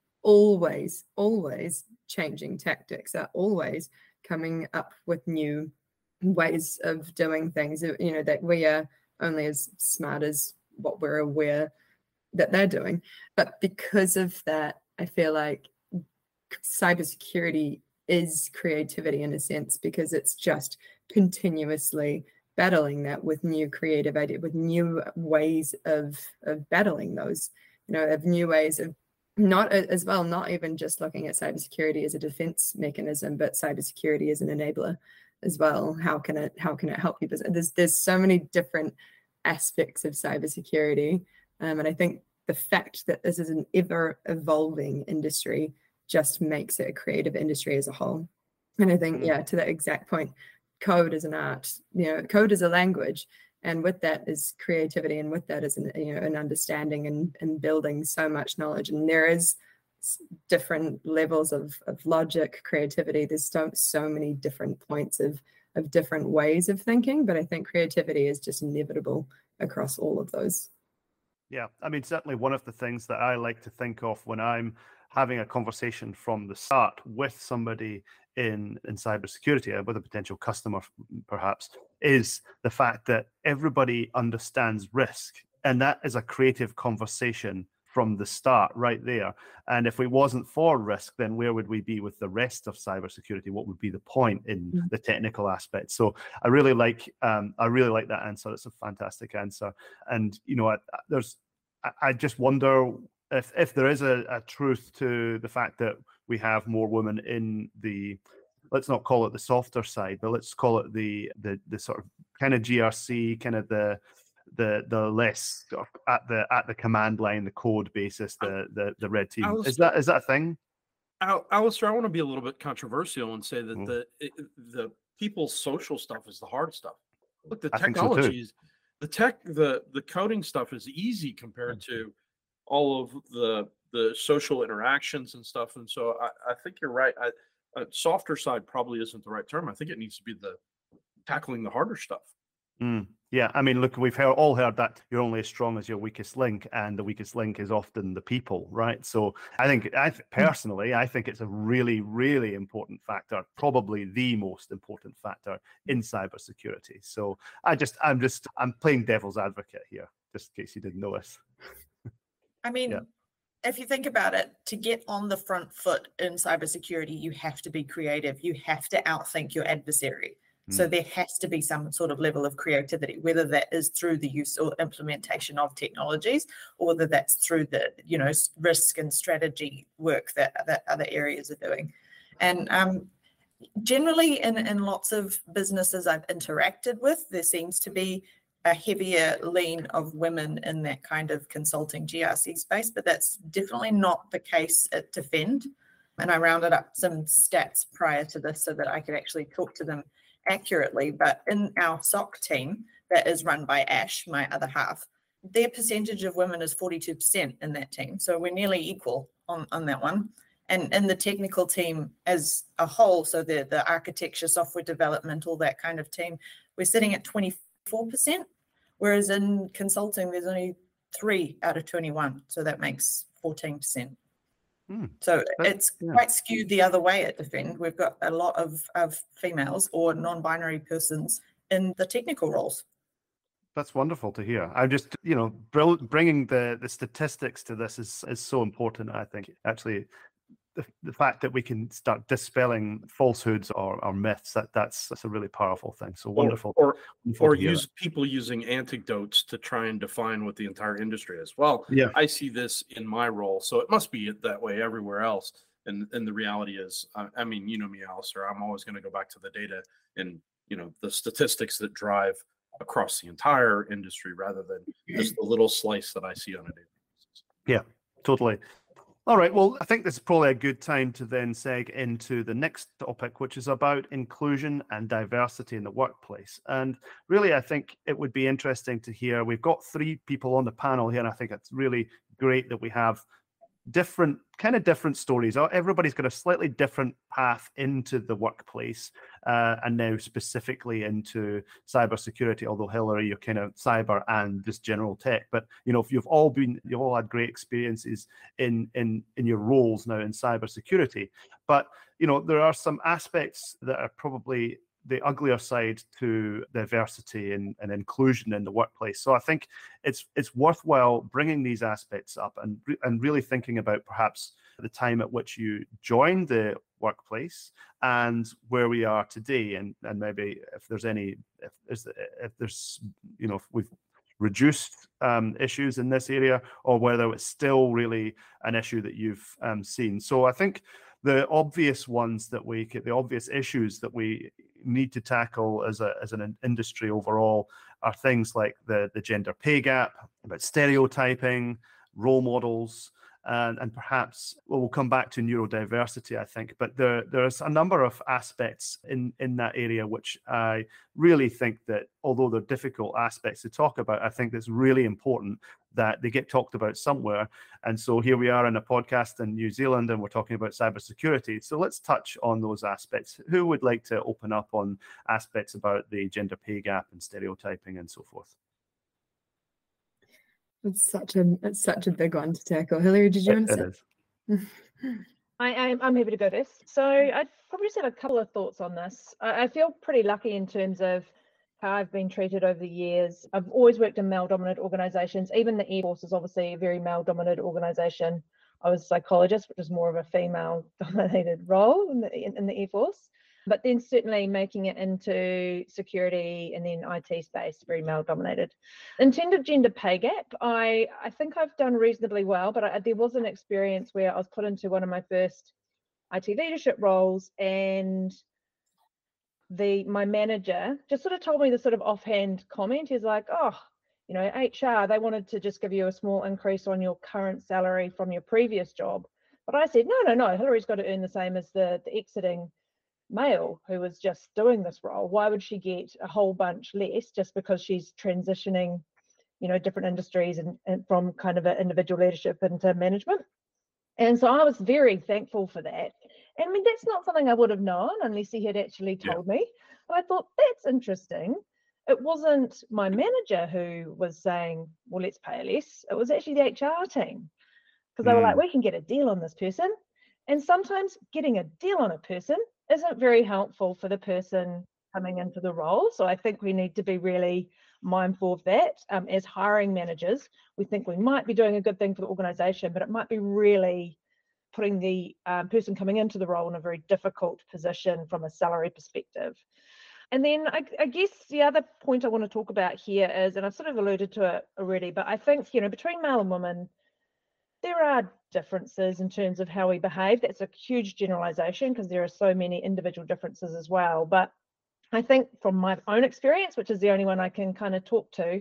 always changing tactics, are always coming up with new ways of doing things, that we are only as smart as what we're aware that they're doing. But because of that, I feel like cybersecurity is creativity in a sense, because it's just continuously battling that with new creative ideas, with new ways of battling those, of new ways of not even just looking at cybersecurity as a defense mechanism, but cybersecurity as an enabler as well. How can it help you? There's so many different aspects of cybersecurity, and I think the fact that this is an ever evolving industry just makes it a creative industry as a whole. And I think, to that exact point, code is an art, code is a language, and with that is creativity, and with that is an understanding and building so much knowledge. And there is different levels of logic, creativity. There's so many different points of different ways of thinking, but I think creativity is just inevitable across all of those. Yeah, I mean, certainly one of the things that I like to think of when I'm having a conversation from the start with somebody in cybersecurity, with a potential customer perhaps, is the fact that everybody understands risk. And that is a creative conversation from the start right there. And if it wasn't for risk, then where would we be with the rest of cybersecurity? What would be the point in the technical aspect? So I really like that answer. It's a fantastic answer. And I just wonder if there is a truth to the fact that we have more women in the, let's not call it the softer side, but let's call it the sort of kind of GRC, kind of the less sort of at the command line, the code basis, the red team. Is that a thing? Alistair, I want to be a little bit controversial and say that the people's social stuff is the hard stuff. Look, the technology the coding stuff is easy compared to all of the social interactions and stuff. And so I think you're right. Softer side probably isn't the right term. I think it needs to be the tackling the harder stuff. Yeah, I mean, look, we've all heard that you're only as strong as your weakest link, and the weakest link is often the people, right? So I personally think it's a really, really important factor, probably the most important factor in cybersecurity. So I'm playing devil's advocate here, just in case you didn't notice. I mean, if you think about it, to get on the front foot in cybersecurity, you have to be creative. You have to outthink your adversary. So there has to be some sort of level of creativity, whether that is through the use or implementation of technologies, or whether that's through the, risk and strategy work that other areas are doing. And generally in lots of businesses I've interacted with, there seems to be a heavier lean of women in that kind of consulting GRC space, but that's definitely not the case at Defend. And I rounded up some stats prior to this so that I could actually talk to them accurately. But in our SOC team that is run by Ash, my other half, their percentage of women is 42% in that team. So we're nearly equal on that one. And in the technical team as a whole, so the architecture, software development, all that kind of team, we're sitting at 24%, whereas in consulting, there's only 3 out of 21. So that makes 14%. So it's quite skewed the other way at Defend. We've got a lot of females or non-binary persons in the technical roles. That's wonderful to hear. I'm just, bringing the statistics to this is so important. I think actually the fact that we can start dispelling falsehoods or myths, that's a really powerful thing. So wonderful. Or use people using anecdotes to try and define what the entire industry is. Well, I see this in my role, so it must be that way everywhere else. And the reality is, I mean, you know me, Alistair, I'm always going to go back to the data and the statistics that drive across the entire industry rather than just the little slice that I see on a daily basis. Yeah, totally. All right, well, I think this is probably a good time to then seg into the next topic, which is about inclusion and diversity in the workplace. And really, I think it would be interesting to hear. We've got 3 people on the panel here, and I think it's really great that we have different stories. Everybody's got a slightly different path into the workplace, and now specifically into cybersecurity. Although Hilary, you're kind of cyber and just general tech, but if you've all had great experiences in your roles now in cybersecurity. But there are some aspects that are probably the uglier side to diversity and inclusion in the workplace. So I think it's worthwhile bringing these aspects up and really thinking about perhaps the time at which you joined the workplace and where we are today, and maybe if we've reduced issues in this area, or whether it's still really an issue that you've seen. So I think the obvious issues that we need to tackle as an industry overall are things like the gender pay gap, about stereotyping, role models, and perhaps we'll come back to neurodiversity, I think. But there's a number of aspects in that area which I really think that, although they're difficult aspects to talk about, I think it's really important that they get talked about somewhere. And so here we are in a podcast in New Zealand, and we're talking about cybersecurity. So let's touch on those aspects. Who would like to open up on aspects about the gender pay gap and stereotyping and so forth? It's such a big one to tackle. Hilary, did you want to say? I'm happy to go this. So I'd probably just have a couple of thoughts on this. I feel pretty lucky in terms of how I've been treated over the years. I've always worked in male-dominant organizations. Even the Air Force is obviously a very male-dominated organization. I was a psychologist, which is more of a female-dominated role in the Air Force. But then certainly making it into security and then IT space, very male-dominated. In terms of gender pay gap, I think I've done reasonably well, but there was an experience where I was put into one of my first IT leadership roles, and my manager just sort of told me this sort of offhand comment. He's like, oh, HR, they wanted to just give you a small increase on your current salary from your previous job. But I said, no, Hilary's got to earn the same as the exiting male who was just doing this role. Why would she get a whole bunch less just because she's transitioning, different industries and from kind of an individual leadership into management? And so I was very thankful for that. And I mean, that's not something I would have known unless he had actually told me. But I thought, that's interesting. It wasn't my manager who was saying, well, let's pay her less. It was actually the HR team, because they were like, we can get a deal on this person. And sometimes getting a deal on a person isn't very helpful for the person coming into the role. So I think we need to be really mindful of that. As hiring managers, we think we might be doing a good thing for the organization, but it might be really putting the person coming into the role in a very difficult position from a salary perspective. And then I guess the other point I want to talk about here is, and I've sort of alluded to it already, but I think, between male and women, there are differences in terms of how we behave. That's a huge generalization because there are so many individual differences as well. But I think from my own experience, which is the only one I can kind of talk to,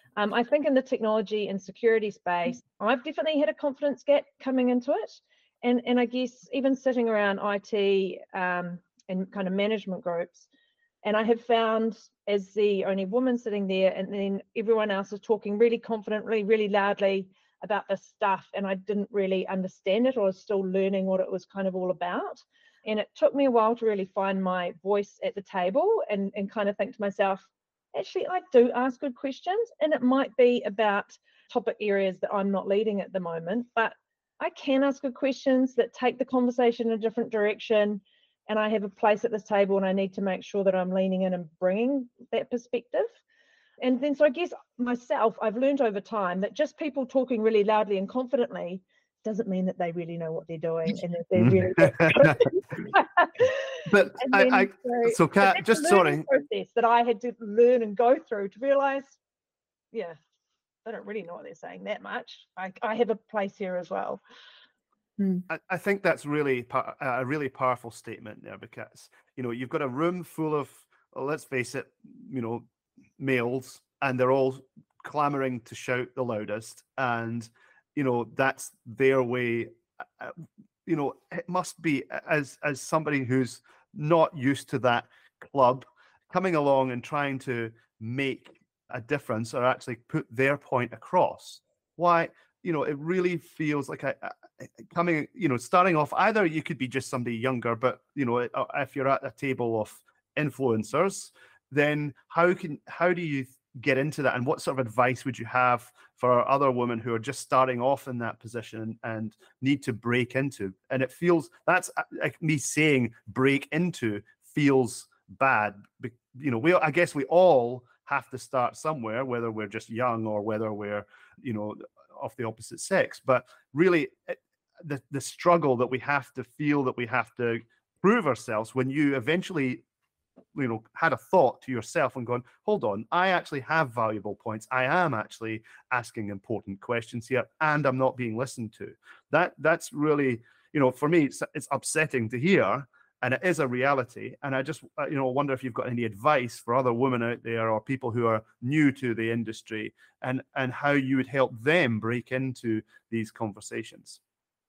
I think in the technology and security space, I've definitely had a confidence gap coming into it. And I guess even sitting around IT and kind of management groups, and I have found as the only woman sitting there, and then everyone else is talking really confidently, really loudly about this stuff, and I didn't really understand it, or was still learning what it was kind of all about. And it took me a while to really find my voice at the table and kind of think to myself, actually, I do ask good questions, and it might be about topic areas that I'm not leading at the moment, but I can ask good questions that take the conversation in a different direction, and I have a place at this table, and I need to make sure that I'm leaning in and bringing that perspective. And then, so I guess myself, I've learned over time that just people talking really loudly and confidently doesn't mean that they really know what they're doing and that they're really But so Kat, just sorry, process that I had to learn and go through to realize, they don't really know what they're saying that much. I have a place here as well. I think that's really a really powerful statement there, because you've got a room full of let's face it, males, and they're all clamoring to shout the loudest, and that's their way. It must be, as somebody who's not used to that club, coming along and trying to make a difference or actually put their point across. Why, it really feels like coming, starting off, either you could be just somebody younger, but if you're at a table of influencers, then how do you get into that, and what sort of advice would you have for other women who are just starting off in that position and need to break into? And it feels, that's like me saying break into feels bad. I guess we all have to start somewhere, whether we're just young or whether we're of the opposite sex. But really, the struggle that we have to feel, that we have to prove ourselves, when you eventually had a thought to yourself and gone, hold on, I actually have valuable points, I am actually asking important questions here, and I'm not being listened to. That's really, for me, it's upsetting to hear, and it is a reality. And I just wonder if you've got any advice for other women out there, or people who are new to the industry, and how you would help them break into these conversations.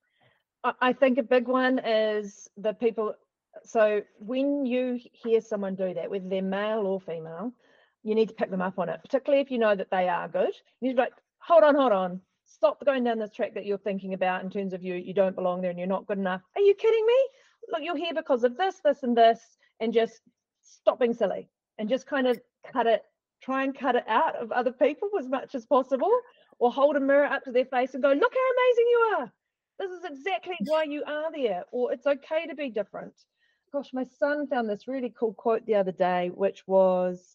I think a big one is the people. So when you hear someone do that, whether they're male or female, you need to pick them up on it, particularly if you know that they are good. You need to be like, hold on, stop going down this track that you're thinking about in terms of you don't belong there and you're not good enough. Are you kidding me? Look, you're here because of this, and this, and just stop being silly and just kind of try and cut it out of other people as much as possible, or hold a mirror up to their face and go, look how amazing you are. This is exactly why you are there, or it's okay to be different. Gosh, my son found this really cool quote the other day, which was,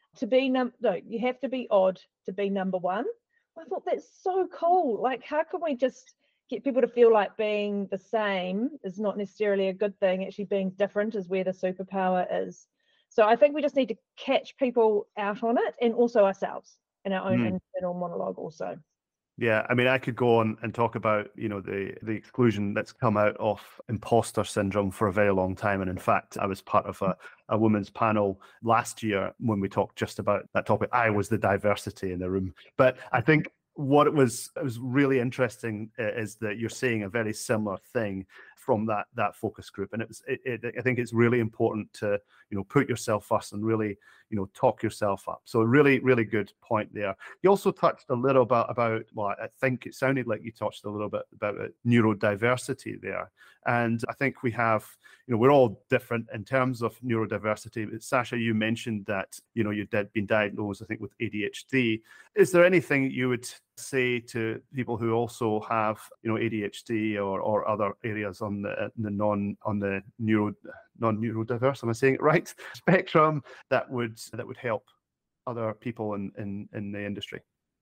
you have to be odd to be number one. I thought that's so cool. Like, how can we just get people to feel like being the same is not necessarily a good thing? Actually being different is where the superpower is. So I think we just need to catch people out on it, and also ourselves in our own internal monologue also. Yeah, I mean, I could go on and talk about, the exclusion that's come out of imposter syndrome for a very long time. And in fact, I was part of a women's panel last year when we talked just about that topic. I was the diversity in the room. But I think what was really interesting is that you're seeing a very similar thing from that focus group. And I think it's really important to, put yourself first and really, talk yourself up. So a really, really good point there. You also touched a little bit about, well, I think it sounded like you touched a little bit about neurodiversity there. And I think we have, we're all different in terms of neurodiversity. But Sasha, you mentioned that, you'd been diagnosed, I think, with ADHD. Is there anything you would say to people who also have, ADHD or other areas on the non-neurodiverse, am I saying it right, spectrum, that would help other people in the industry?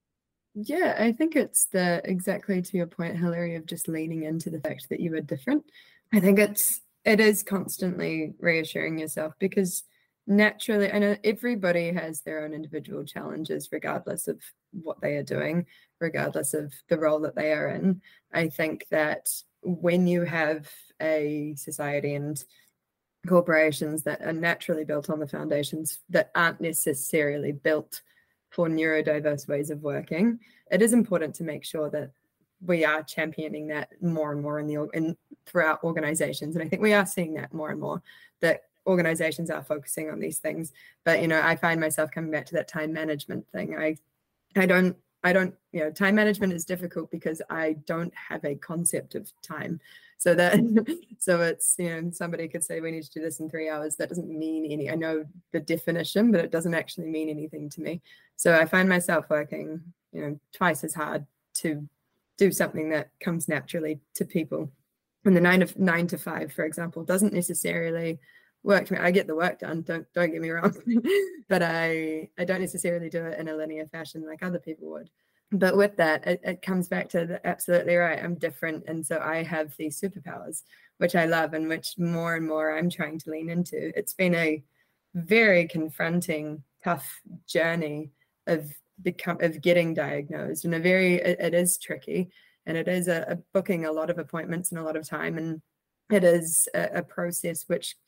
Yeah, I think it's exactly to your point, Hilary, of just leaning into the fact that you are different. I think it is constantly reassuring yourself, because naturally, I know everybody has their own individual challenges, regardless of what they are doing, regardless of the role that they are in. I think that when you have a society and corporations that are naturally built on the foundations that aren't necessarily built for neurodiverse ways of working, it is important to make sure that we are championing that more and more throughout organizations. And I think we are seeing that more and more, that organizations are focusing on these things. But, I find myself coming back to that time management thing. I don't, time management is difficult because I don't have a concept of time. So it's, somebody could say we need to do this in 3 hours. That doesn't mean I know the definition, but it doesn't actually mean anything to me. So I find myself working, twice as hard to do something that comes naturally to people. And the 9 to 5, for example, doesn't necessarily work for me. I get the work done, don't get me wrong, but I don't necessarily do it in a linear fashion like other people would. But with that, it comes back to absolutely right. I'm different. And so I have these superpowers, which I love and which more and more I'm trying to lean into. It's been a very confronting, tough journey of getting diagnosed, and it is tricky, and it is a booking a lot of appointments and a lot of time. And it is a process which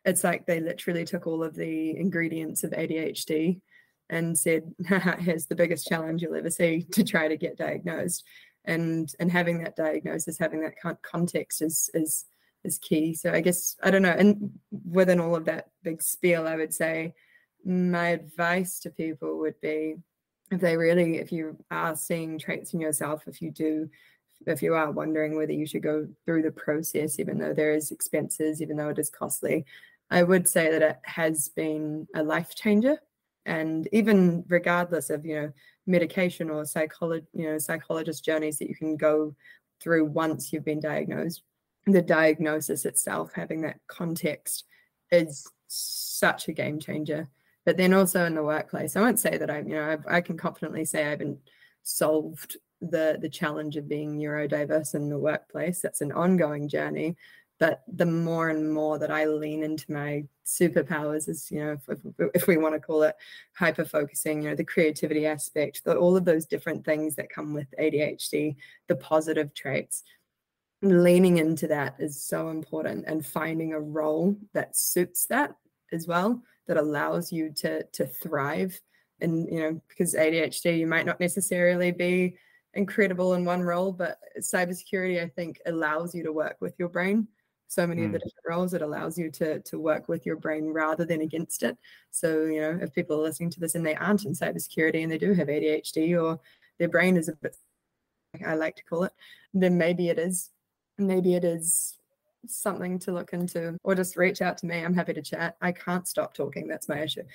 it's like they literally took all of the ingredients of ADHD and said, here's the biggest challenge you'll ever see to try to get diagnosed. And having that diagnosis, having that context is key. So I guess, I don't know, and within all of that big spiel, I would say my advice to people would be, if you are seeing traits in yourself, if you are wondering whether you should go through the process, even though there is expenses, even though it is costly, I would say that it has been a life changer. And even regardless of, medication or psychologist journeys that you can go through once you've been diagnosed, the diagnosis itself, having that context, is such a game changer. But then also in the workplace, I won't say that I can confidently say I haven't solved the challenge of being neurodiverse in the workplace. That's an ongoing journey. But the more and more that I lean into my superpowers, is, if we want to call it hyper focusing, the creativity aspect, all of those different things that come with ADHD, the positive traits, leaning into that is so important, and finding a role that suits that as well, that allows you to thrive. And, because ADHD, you might not necessarily be incredible in one role, but cybersecurity, I think, allows you to work with your brain. So many of the different roles, it allows you to work with your brain rather than against it. So, if people are listening to this and they aren't in cybersecurity and they do have ADHD, or their brain is a bit, I like to call it, then maybe it is something to look into, or just reach out to me. I'm happy to chat. I can't stop talking. That's my issue.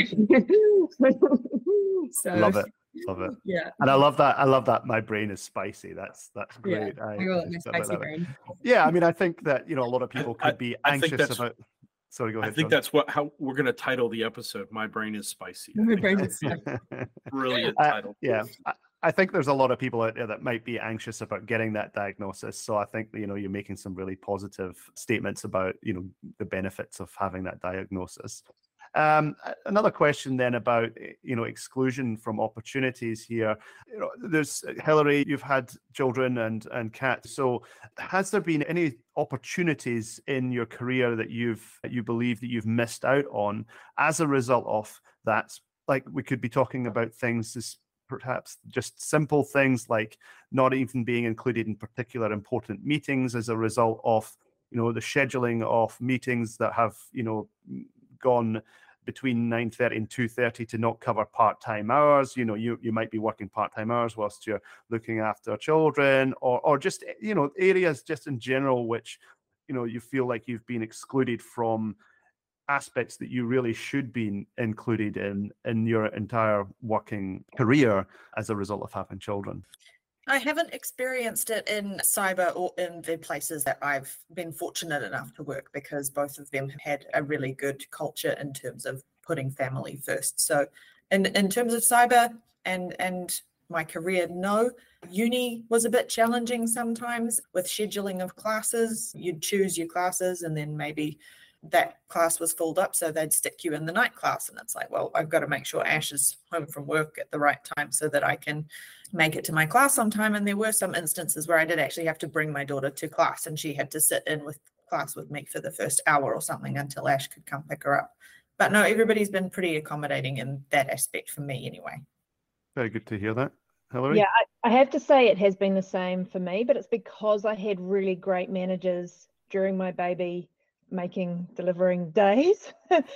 So, Love it. Yeah. And I love that my brain is spicy. That's great. Yeah, I call it my spicy brain. Yeah, I mean, I think that, a lot of people could be anxious about. Sorry, go ahead. I think John. that's how we're going to title the episode. My brain is spicy. My brain is spicy. Brilliant title. Yeah. I think there's a lot of people out there that might be anxious about getting that diagnosis. So I think, you're making some really positive statements about, the benefits of having that diagnosis. Another question then about, exclusion from opportunities here. There's Hilary, you've had children, and Kat. So has there been any opportunities in your career that you believe that you've missed out on as a result of that? Like, we could be talking about things as perhaps just simple things like not even being included in particular important meetings as a result of, the scheduling of meetings that have, gone between 9:30 and 2:30 to not cover part-time hours. You might be working part-time hours whilst you're looking after children, or just, areas just in general, which, you feel like you've been excluded from aspects that you really should be included in your entire working career as a result of having children. I haven't experienced it in cyber or in the places that I've been fortunate enough to work, because both of them have had a really good culture in terms of putting family first. So in terms of cyber and my career, no. Uni was a bit challenging sometimes with scheduling of classes. You'd choose your classes and then maybe that class was filled up, so they'd stick you in the night class. And it's like, well, I've got to make sure Ash is home from work at the right time so that I can make it to my class on time. And there were some instances where I did actually have to bring my daughter to class, and she had to sit in with class with me for the first hour or something until Ash could come pick her up. But no, everybody's been pretty accommodating in that aspect for me anyway. Very good to hear that. Hilary? Yeah, I have to say it has been the same for me, but it's because I had really great managers during my baby delivering days.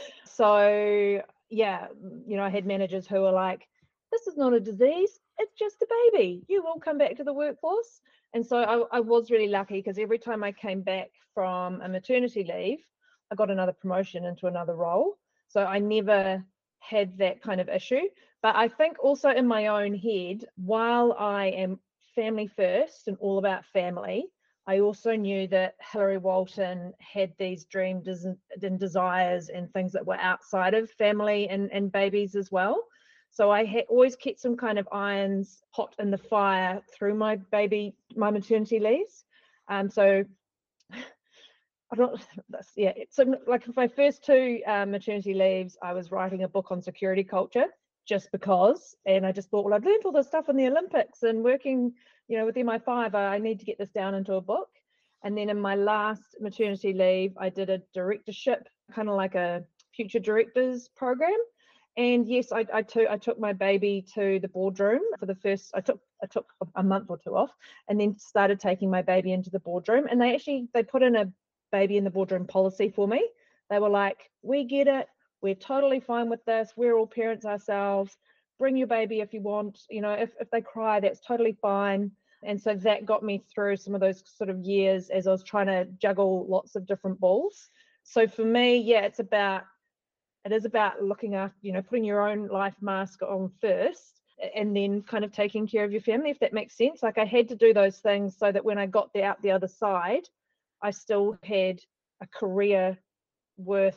So yeah, I had managers who were like, this is not a disease, it's just a baby, you will come back to the workforce. And so I was really lucky, because every time I came back from a maternity leave, I got another promotion into another role. So I never had that kind of issue. But I think also in my own head, while I am family first and all about family, I also knew that Hilary Walton had these dreams and desires and things that were outside of family and babies as well. So I had always kept some kind of irons hot in the fire through my maternity leaves. So I don't, yeah. So like my first two maternity leaves, I was writing a book on security culture just because, and I just thought, well, I've learned all this stuff in the Olympics and working, with MI5, I need to get this down into a book. And then in my last maternity leave, I did a directorship kind of like a future directors program. And yes, I took my baby to the boardroom for the first. I took a month or two off, and then started taking my baby into the boardroom. And they put in a baby in the boardroom policy for me. They were like, "We get it. We're totally fine with this. We're all parents ourselves. Bring your baby if you want. You know, if they cry, that's totally fine." And so that got me through some of those sort of years as I was trying to juggle lots of different balls. So for me, yeah, it is about looking after, putting your own life mask on first, and then kind of taking care of your family, if that makes sense. Like, I had to do those things so that when I got out the other side, I still had a career worth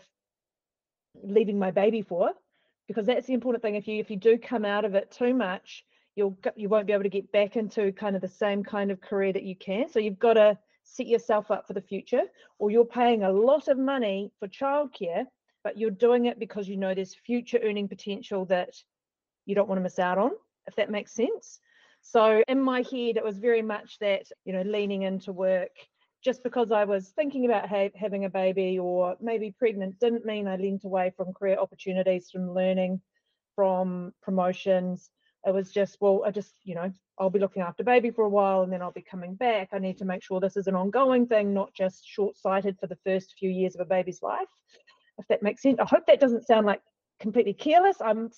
leaving my baby for, because that's the important thing. If you do come out of it too much, you won't be able to get back into kind of the same kind of career that you can. So you've got to set yourself up for the future, or you're paying a lot of money for childcare, but you're doing it because there's future earning potential that you don't want to miss out on, if that makes sense. So in my head, it was very much that, leaning into work just because I was thinking about having a baby or maybe pregnant didn't mean I leaned away from career opportunities, from learning, from promotions. It was just, I'll be looking after baby for a while and then I'll be coming back. I need to make sure this is an ongoing thing, not just short-sighted for the first few years of a baby's life, if that makes sense. I hope that doesn't sound like completely careless.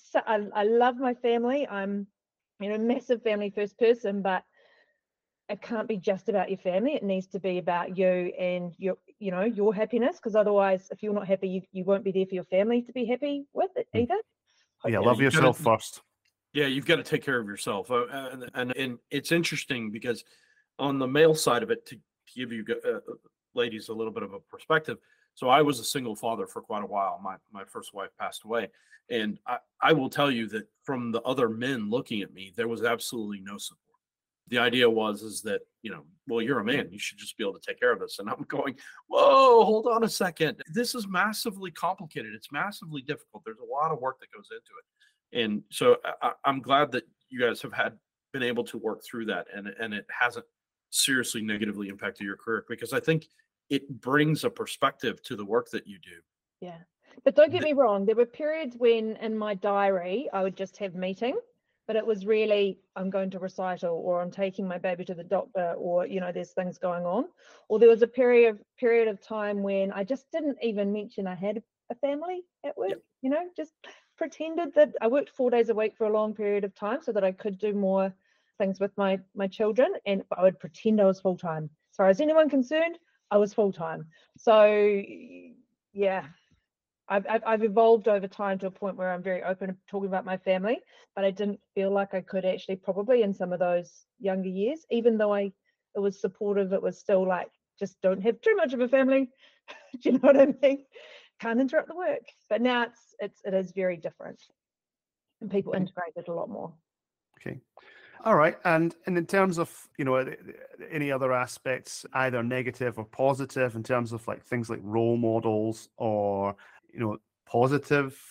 I love my family. I'm, massive family first person, but it can't be just about your family. It needs to be about you and your happiness, because otherwise, if you're not happy, you won't be there for your family to be happy with it either. Yeah, love yourself first. Yeah, you've got to take care of yourself. And it's interesting because on the male side of it, to give you ladies a little bit of a perspective, so I was a single father for quite a while. My first wife passed away. And I will tell you that from the other men looking at me, there was absolutely no support. The idea is that, well, you're a man, you should just be able to take care of this. And I'm going, whoa, hold on a second. This is massively complicated. It's massively difficult. There's a lot of work that goes into it. And so I'm glad that you guys have been able to work through that, and it hasn't seriously negatively impacted your career, because I think it brings a perspective to the work that you do. Yeah. But don't get me wrong, there were periods when in my diary I would just have meeting, but it was really, I'm going to recital, or I'm taking my baby to the doctor, or there's things going on. Or there was a period of time when I just didn't even mention I had a family at work. Yep. Just pretended that I worked 4 days a week for a long period of time so that I could do more things with my children, and I would pretend I was full-time. As far as anyone concerned, I was full-time. So yeah, I've evolved over time to a point where I'm very open to talking about my family, but I didn't feel like I could actually, probably in some of those younger years, even though it was supportive, it was still like, just don't have too much of a family. Do you know what I mean? Can't interrupt the work. But now it is very different, and people integrate it a lot more. Okay. All right. And in terms of, any other aspects, either negative or positive, in terms of like things like role models or, positive,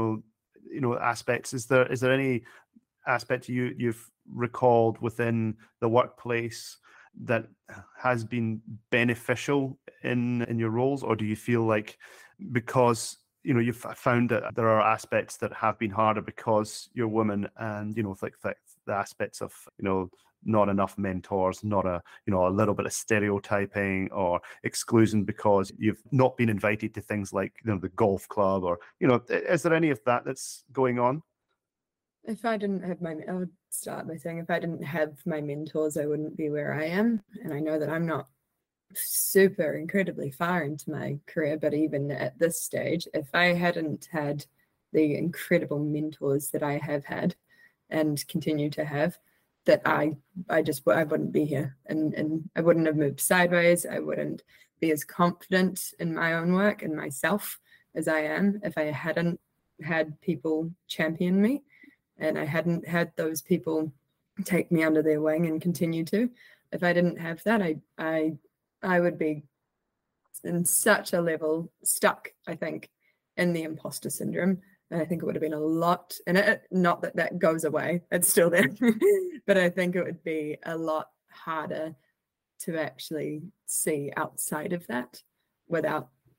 aspects, is there any aspect you've recalled within the workplace that has been beneficial in your roles? Or do you feel like, because you've found that there are aspects that have been harder because you're women, and like the aspects of not enough mentors, not a little bit of stereotyping or exclusion because you've not been invited to things like the golf club, or is there any of that that's going on? If I didn't have I would start by saying, if I didn't have my mentors, I wouldn't be where I am. And I know that I'm not super incredibly far into my career, but even at this stage, if I hadn't had the incredible mentors that I have had and continue to have, that I wouldn't be here, and I wouldn't have moved sideways. I wouldn't be as confident in my own work and myself as I am if I hadn't had people champion me, and I hadn't had those people take me under their wing and continue to. If I didn't have that, I would be in such a level stuck, I think, in the imposter syndrome. And I think it would have been a lot, and not that that goes away, it's still there, but I think it would be a lot harder to actually see outside of that without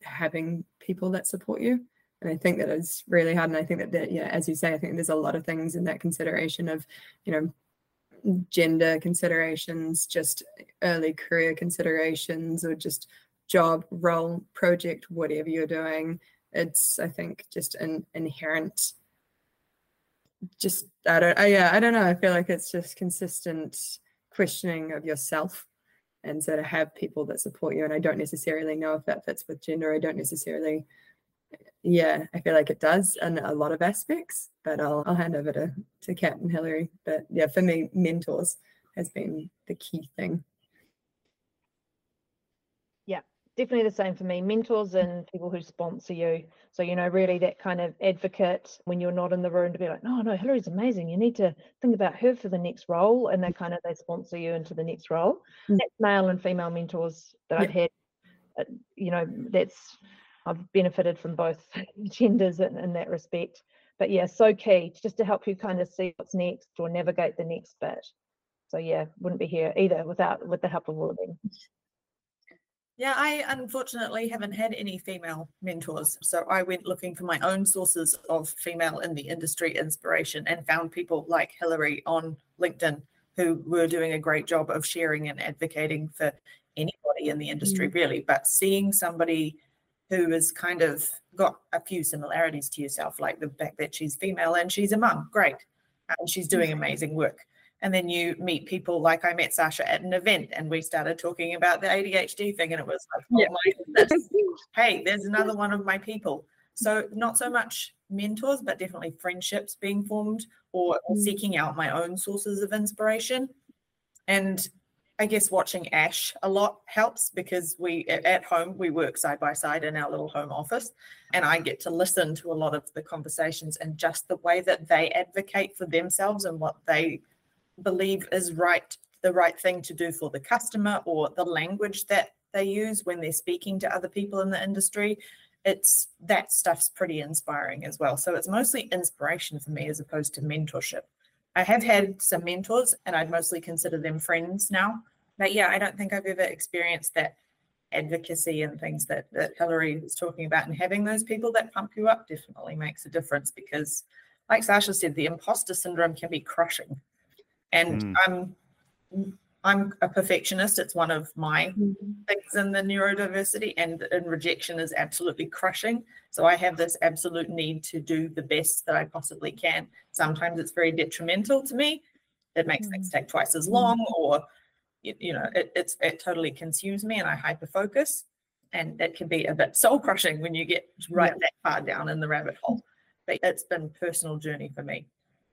having people that support you. And I think that is really hard. And I think that, yeah, as you say, I think there's a lot of things in that consideration of, gender considerations, just early career considerations, or just job, role, project, whatever you're doing. It's, I think, just an inherent, just, I don't know. I feel like it's just consistent questioning of yourself. And so to have people that support you, and I don't necessarily know if that fits with gender. I don't necessarily, I feel like it does in a lot of aspects, but I'll hand over to Kat and Hilary. But yeah, for me, mentors has been the key thing. Yeah, definitely the same for me. Mentors and people who sponsor you. So, really that kind of advocate when you're not in the room to be like, no, Hilary's amazing. You need to think about her for the next role. And they sponsor you into the next role. That's male and female mentors that I've had. I've benefited from both genders in that respect. But yeah, so key just to help you kind of see what's next or navigate the next bit. So yeah, wouldn't be here either with the help of all of them. Yeah, I unfortunately haven't had any female mentors. So I went looking for my own sources of female in the industry inspiration and found people like Hilary on LinkedIn who were doing a great job of sharing and advocating for anybody in the industry, really. But seeing somebody who has kind of got a few similarities to yourself, like the fact that she's female and she's a mum, great. And she's doing amazing work. And then you meet people like I met Sasha at an event and we started talking about the ADHD thing and it was like, oh my goodness, hey, there's another one of my people. So not so much mentors, but definitely friendships being formed or seeking out my own sources of inspiration. And I guess watching Ash a lot helps because at home, we work side by side in our little home office and I get to listen to a lot of the conversations and just the way that they advocate for themselves and what they believe is the right thing to do for the customer or the language that they use when they're speaking to other people in the industry. That stuff's pretty inspiring as well. So it's mostly inspiration for me as opposed to mentorship. I have had some mentors and I'd mostly consider them friends now. But yeah, I don't think I've ever experienced that advocacy and things that Hilary was talking about. And having those people that pump you up definitely makes a difference because, like Sasha said, the imposter syndrome can be crushing. And I'm a perfectionist. It's one of my things in the neurodiversity, and rejection is absolutely crushing. So I have this absolute need to do the best that I possibly can. Sometimes it's very detrimental to me. It makes things take twice as long, or it totally consumes me, and I hyper focus, and it can be a bit soul crushing when you get that far down in the rabbit hole. But it's been a personal journey for me.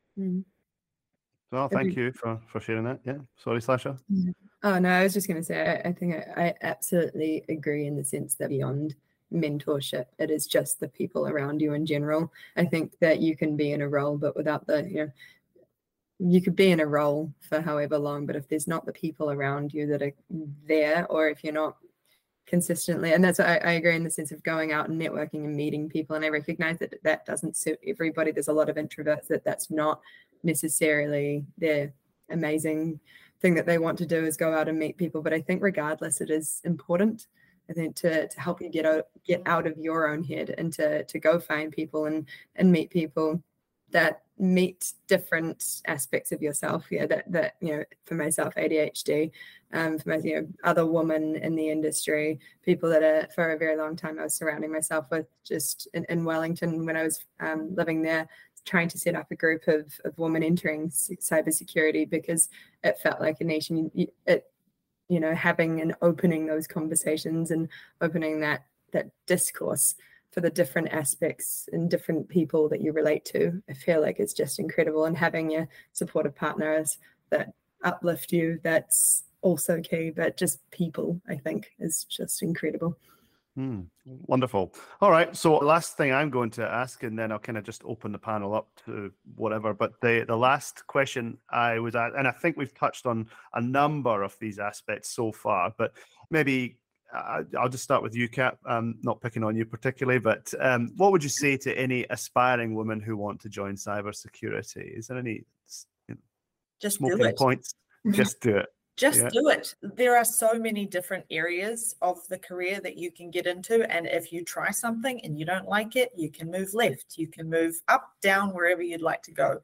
Well, thank you for sharing that. Yeah. Sorry, Sasha. Oh, no, I was just going to say, I think I absolutely agree in the sense that beyond mentorship, it is just the people around you in general. I think that you can be in a role, but without you could be in a role for however long, but if there's not the people around you that are there, or if you're not consistently, and that's, I agree in the sense of going out and networking and meeting people, and I recognize that doesn't suit everybody. There's a lot of introverts that's not necessarily their amazing thing that they want to do is go out and meet people, but I think regardless it is important, I think, to help you get out of your own head and to go find people and meet people that meet different aspects of yourself. That for myself, ADHD, for my other women in the industry, people that are, for a very long time I was surrounding myself with, just in Wellington when I was living there, trying to set up a group of women entering cybersecurity because it felt like a niche, and having and opening those conversations and opening that discourse for the different aspects and different people that you relate to, I feel like it's just incredible. And having your supportive partners that uplift you, that's also key. But just people, I think, is just incredible. Wonderful. All right. So last thing I'm going to ask, and then I'll kind of just open the panel up to whatever. But the last question I was at, and I think we've touched on a number of these aspects so far, but maybe I'll just start with you, Kat. Not picking on you particularly, but what would you say to any aspiring women who want to join cybersecurity? Is there any just smoking points? Just do it. Just Yeah. do it. There are so many different areas of the career that you can get into. And if you try something and you don't like it, you can move left, you can move up, down, wherever you'd like to go.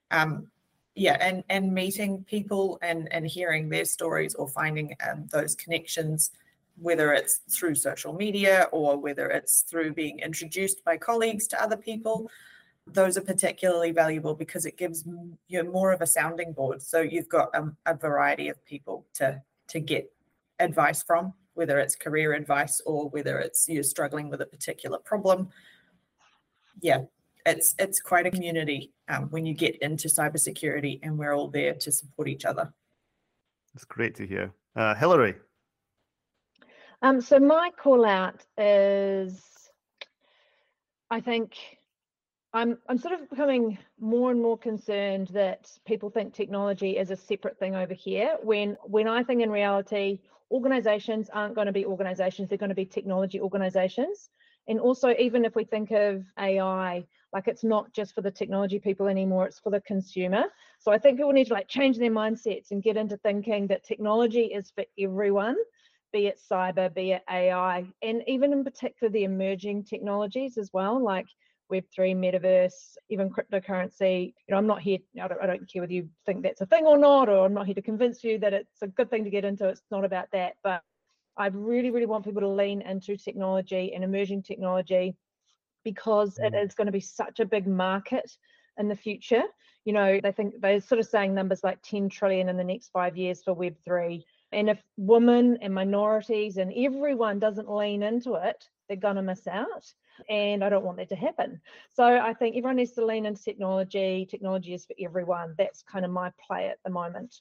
And meeting people and hearing their stories, or finding those connections, whether it's through social media or whether it's through being introduced by colleagues to other people. Those are particularly valuable because it gives you more of a sounding board. So you've got a variety of people to get advice from, whether it's career advice or whether it's you're struggling with a particular problem. Yeah, it's quite a community when you get into cybersecurity, and we're all there to support each other. It's great to hear. Hilary. So my call out is, I think I'm sort of becoming more and more concerned that people think technology is a separate thing over here, when I think in reality, organizations aren't going to be organizations, they're going to be technology organizations. And also, even if we think of AI, like, it's not just for the technology people anymore, it's for the consumer. So I think people need to change their mindsets and get into thinking that technology is for everyone, be it cyber, be it AI, and even in particular the emerging technologies as well, like Web3, metaverse, even cryptocurrency. I'm not here, I don't care whether you think that's a thing or not, or I'm not here to convince you that it's a good thing to get into. It's not about that. But I really, really want people to lean into technology and emerging technology, because it is going to be such a big market in the future. They're sort of saying numbers like 10 trillion in the next 5 years for Web3. And if women and minorities and everyone doesn't lean into it, they're going to miss out. And I don't want that to happen. So I think everyone needs to lean into technology. Technology is for everyone. That's kind of my play at the moment.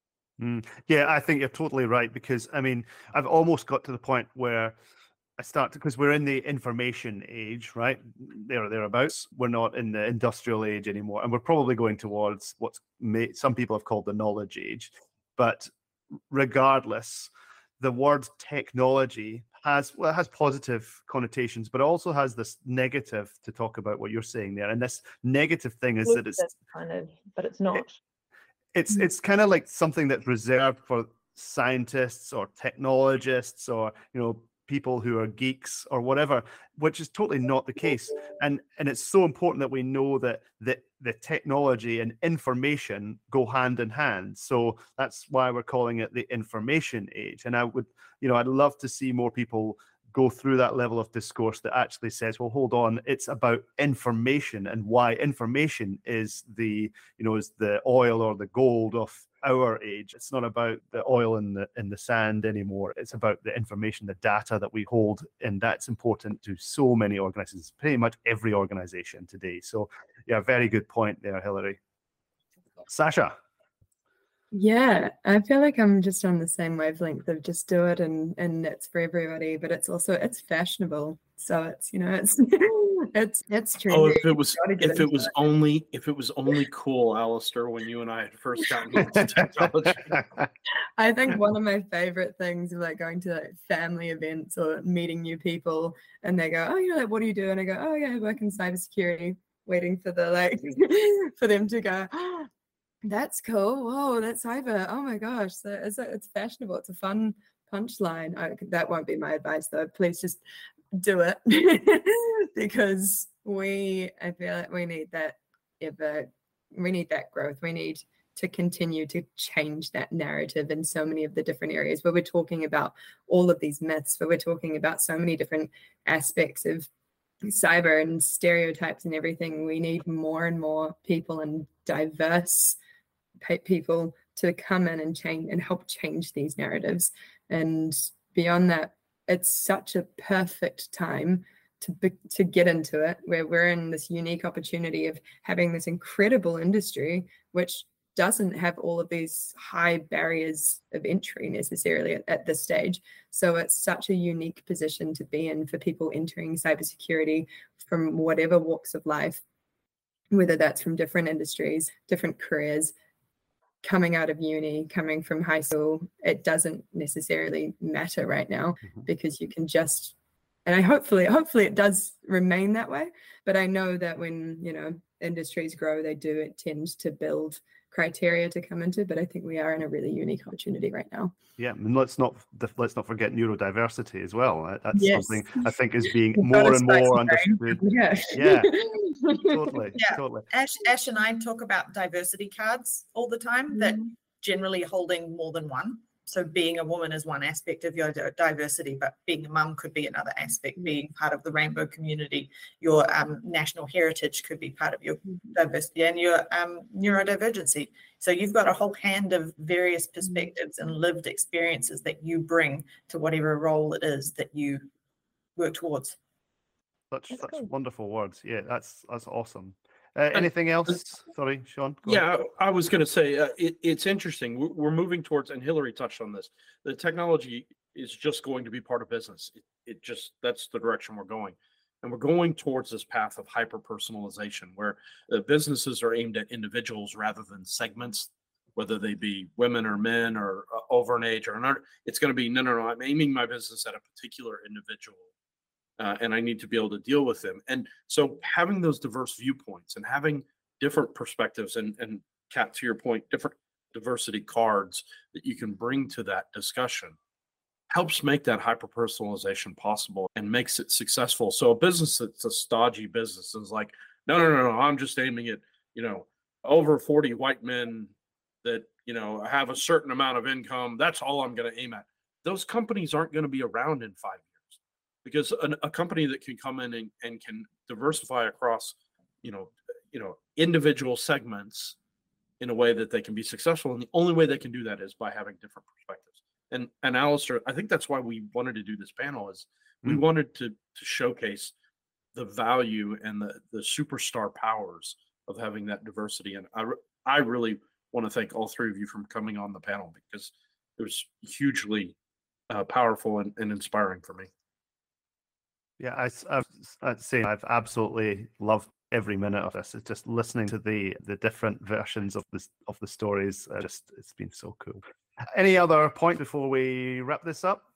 Yeah, I think you're totally right, because I've almost got to the point where because we're in the information age, right? Thereabouts. We're not in the industrial age anymore, and we're probably going towards what some people have called the knowledge age. But regardless, the word technology has positive connotations, but also has this negative to talk about what you're saying there. And this negative thing is that it's but it's not. It's kind of like something that's reserved for scientists or technologists, or people who are geeks or whatever, which is totally not the case. And it's so important that we know that the technology and information go hand in hand. So that's why we're calling it the information age. And I'd love to see more people go through that level of discourse that actually says, well, hold on, it's about information, and why information is the oil or the gold of our age. It's not about the oil in the sand anymore. It's about the information, the data that we hold, and that's important to so many organizations, pretty much every organization today. So yeah, very good point there, Hilary. Sasha. Yeah, I feel like I'm just on the same wavelength of just do it and it's for everybody, but it's fashionable. So it's it's true. Oh, if it was only cool, Alistair, when you and I had first gotten into technology. I think one of my favorite things is going to family events or meeting new people, and they go, "Oh, what do you do?" And I go, "Oh, yeah, I work in cybersecurity," waiting for for them to go, "Oh, that's cool. Whoa, that's cyber. Oh my gosh." So it's fashionable. It's a fun punchline. That won't be my advice though. Please just do it because I feel like we need that growth. We need to continue to change that narrative in so many of the different areas where we're talking about all of these myths, where we're talking about so many different aspects of cyber and stereotypes and everything. We need more and more people and diverse people to come in and change and help change these narratives. And beyond that, it's such a perfect time to get into it, where we're in this unique opportunity of having this incredible industry which doesn't have all of these high barriers of entry necessarily at this stage. So it's such a unique position to be in for people entering cybersecurity from whatever walks of life, whether that's from different industries, different careers, coming out of uni, coming from high school. It doesn't necessarily matter right now, because you can just, and hopefully it does remain that way. But I know that when industries grow, they do tend to build criteria to come into, but I think we are in a really unique opportunity right now. Yeah, and let's not forget neurodiversity as well. That's Yes. something I think is being We've got more a and more spicy understood. brain. Yeah. Yeah, totally, Yeah. totally. Ash and I talk about diversity cards all the time that generally holding more than one. So being a woman is one aspect of your diversity, but being a mum could be another aspect. Being part of the rainbow community, your national heritage could be part of your diversity, and your neurodivergency. So you've got a whole hand of various perspectives and lived experiences that you bring to whatever role it is that you work towards. Such cool. wonderful words. Yeah, that's awesome. Anything else? Sorry, Sean. Go ahead. Yeah, I was going to say it's interesting. We're moving towards, and Hillary touched on this. The technology is just going to be part of business. It just, that's the direction we're going, and we're going towards this path of hyper personalization, where businesses are aimed at individuals rather than segments, whether they be women or men or over an age or another. It's going to be no. I'm aiming my business at a particular individual. And I need to be able to deal with them. And so having those diverse viewpoints and having different perspectives and Kat, to your point, different diversity cards that you can bring to that discussion helps make that hyper-personalization possible and makes it successful. So a business that's a stodgy business is like, no, I'm just aiming at, over 40 white men that, have a certain amount of income. That's all I'm going to aim at. Those companies aren't going to be around in 5 years. Because a company that can come in and can diversify across, individual segments in a way that they can be successful, and the only way they can do that is by having different perspectives. And Alistair, I think that's why we wanted to do this panel. Is we wanted to showcase the value and the superstar powers of having that diversity. And I really want to thank all three of you for coming on the panel, because it was hugely powerful and inspiring for me. Yeah, I'd say I've absolutely loved every minute of this. It's just listening to the different versions of the stories. It's been so cool. Any other point before we wrap this up?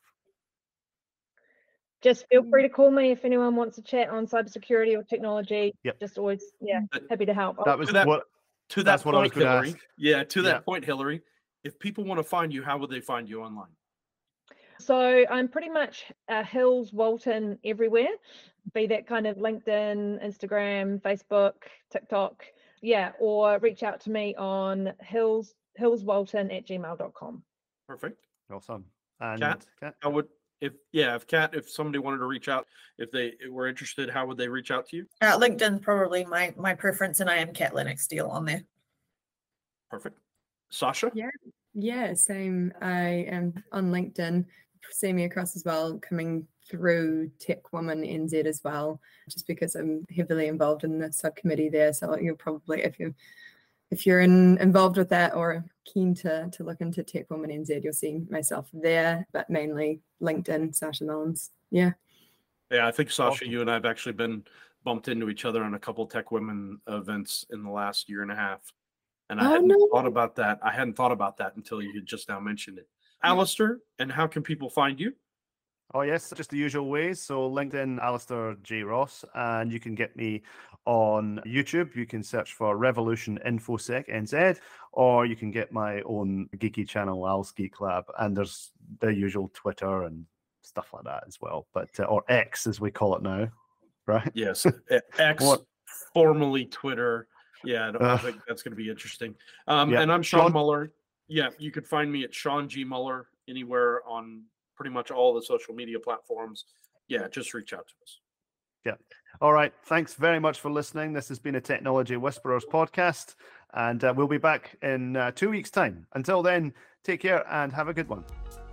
Just feel free to call me if anyone wants to chat on cybersecurity or technology. Yep. Just always, happy to help. That's what I was going to ask. Yeah, to that point, Hillary, if people want to find you, how would they find you online? So I'm pretty much Hills Walton everywhere, be that kind of LinkedIn, Instagram, Facebook, TikTok, or reach out to me on hillswalton@gmail.com. Perfect. Awesome. And Kat, how would if somebody wanted to reach out, if they were interested, how would they reach out to you? LinkedIn probably my preference, and I am Kat Lennox Steele on there. Perfect. Sasha? Yeah, same. I am on LinkedIn. See me across as well, coming through Tech Woman NZ as well, just because I'm heavily involved in the subcommittee there. So you'll probably, if you're involved with that or keen to look into Tech Woman NZ, you'll see myself there, but mainly LinkedIn, Sasha Mullins. Yeah. Yeah, I think Sasha, you and I have actually been bumped into each other on a couple Tech Women events in the last year and a half. And I hadn't thought about that. I hadn't thought about that until you had just now mentioned it. Alistair, and how can people find you? Oh, yes, just the usual ways. So LinkedIn, Alistair J. Ross, and you can get me on YouTube. You can search for Revolution InfoSec NZ, or you can get my own geeky channel, Al's Geek Lab, and there's the usual Twitter and stuff like that as well, but or X as we call it now, right? Yes, X, formerly Twitter. Yeah, I think that's going to be interesting. And I'm Sean Muller. Yeah, you could find me at Sean G. Muller anywhere on pretty much all the social media platforms. Yeah, just reach out to us. Yeah. All right. Thanks very much for listening. This has been a Technology Whisperers podcast, and we'll be back in 2 weeks' time. Until then, take care and have a good one.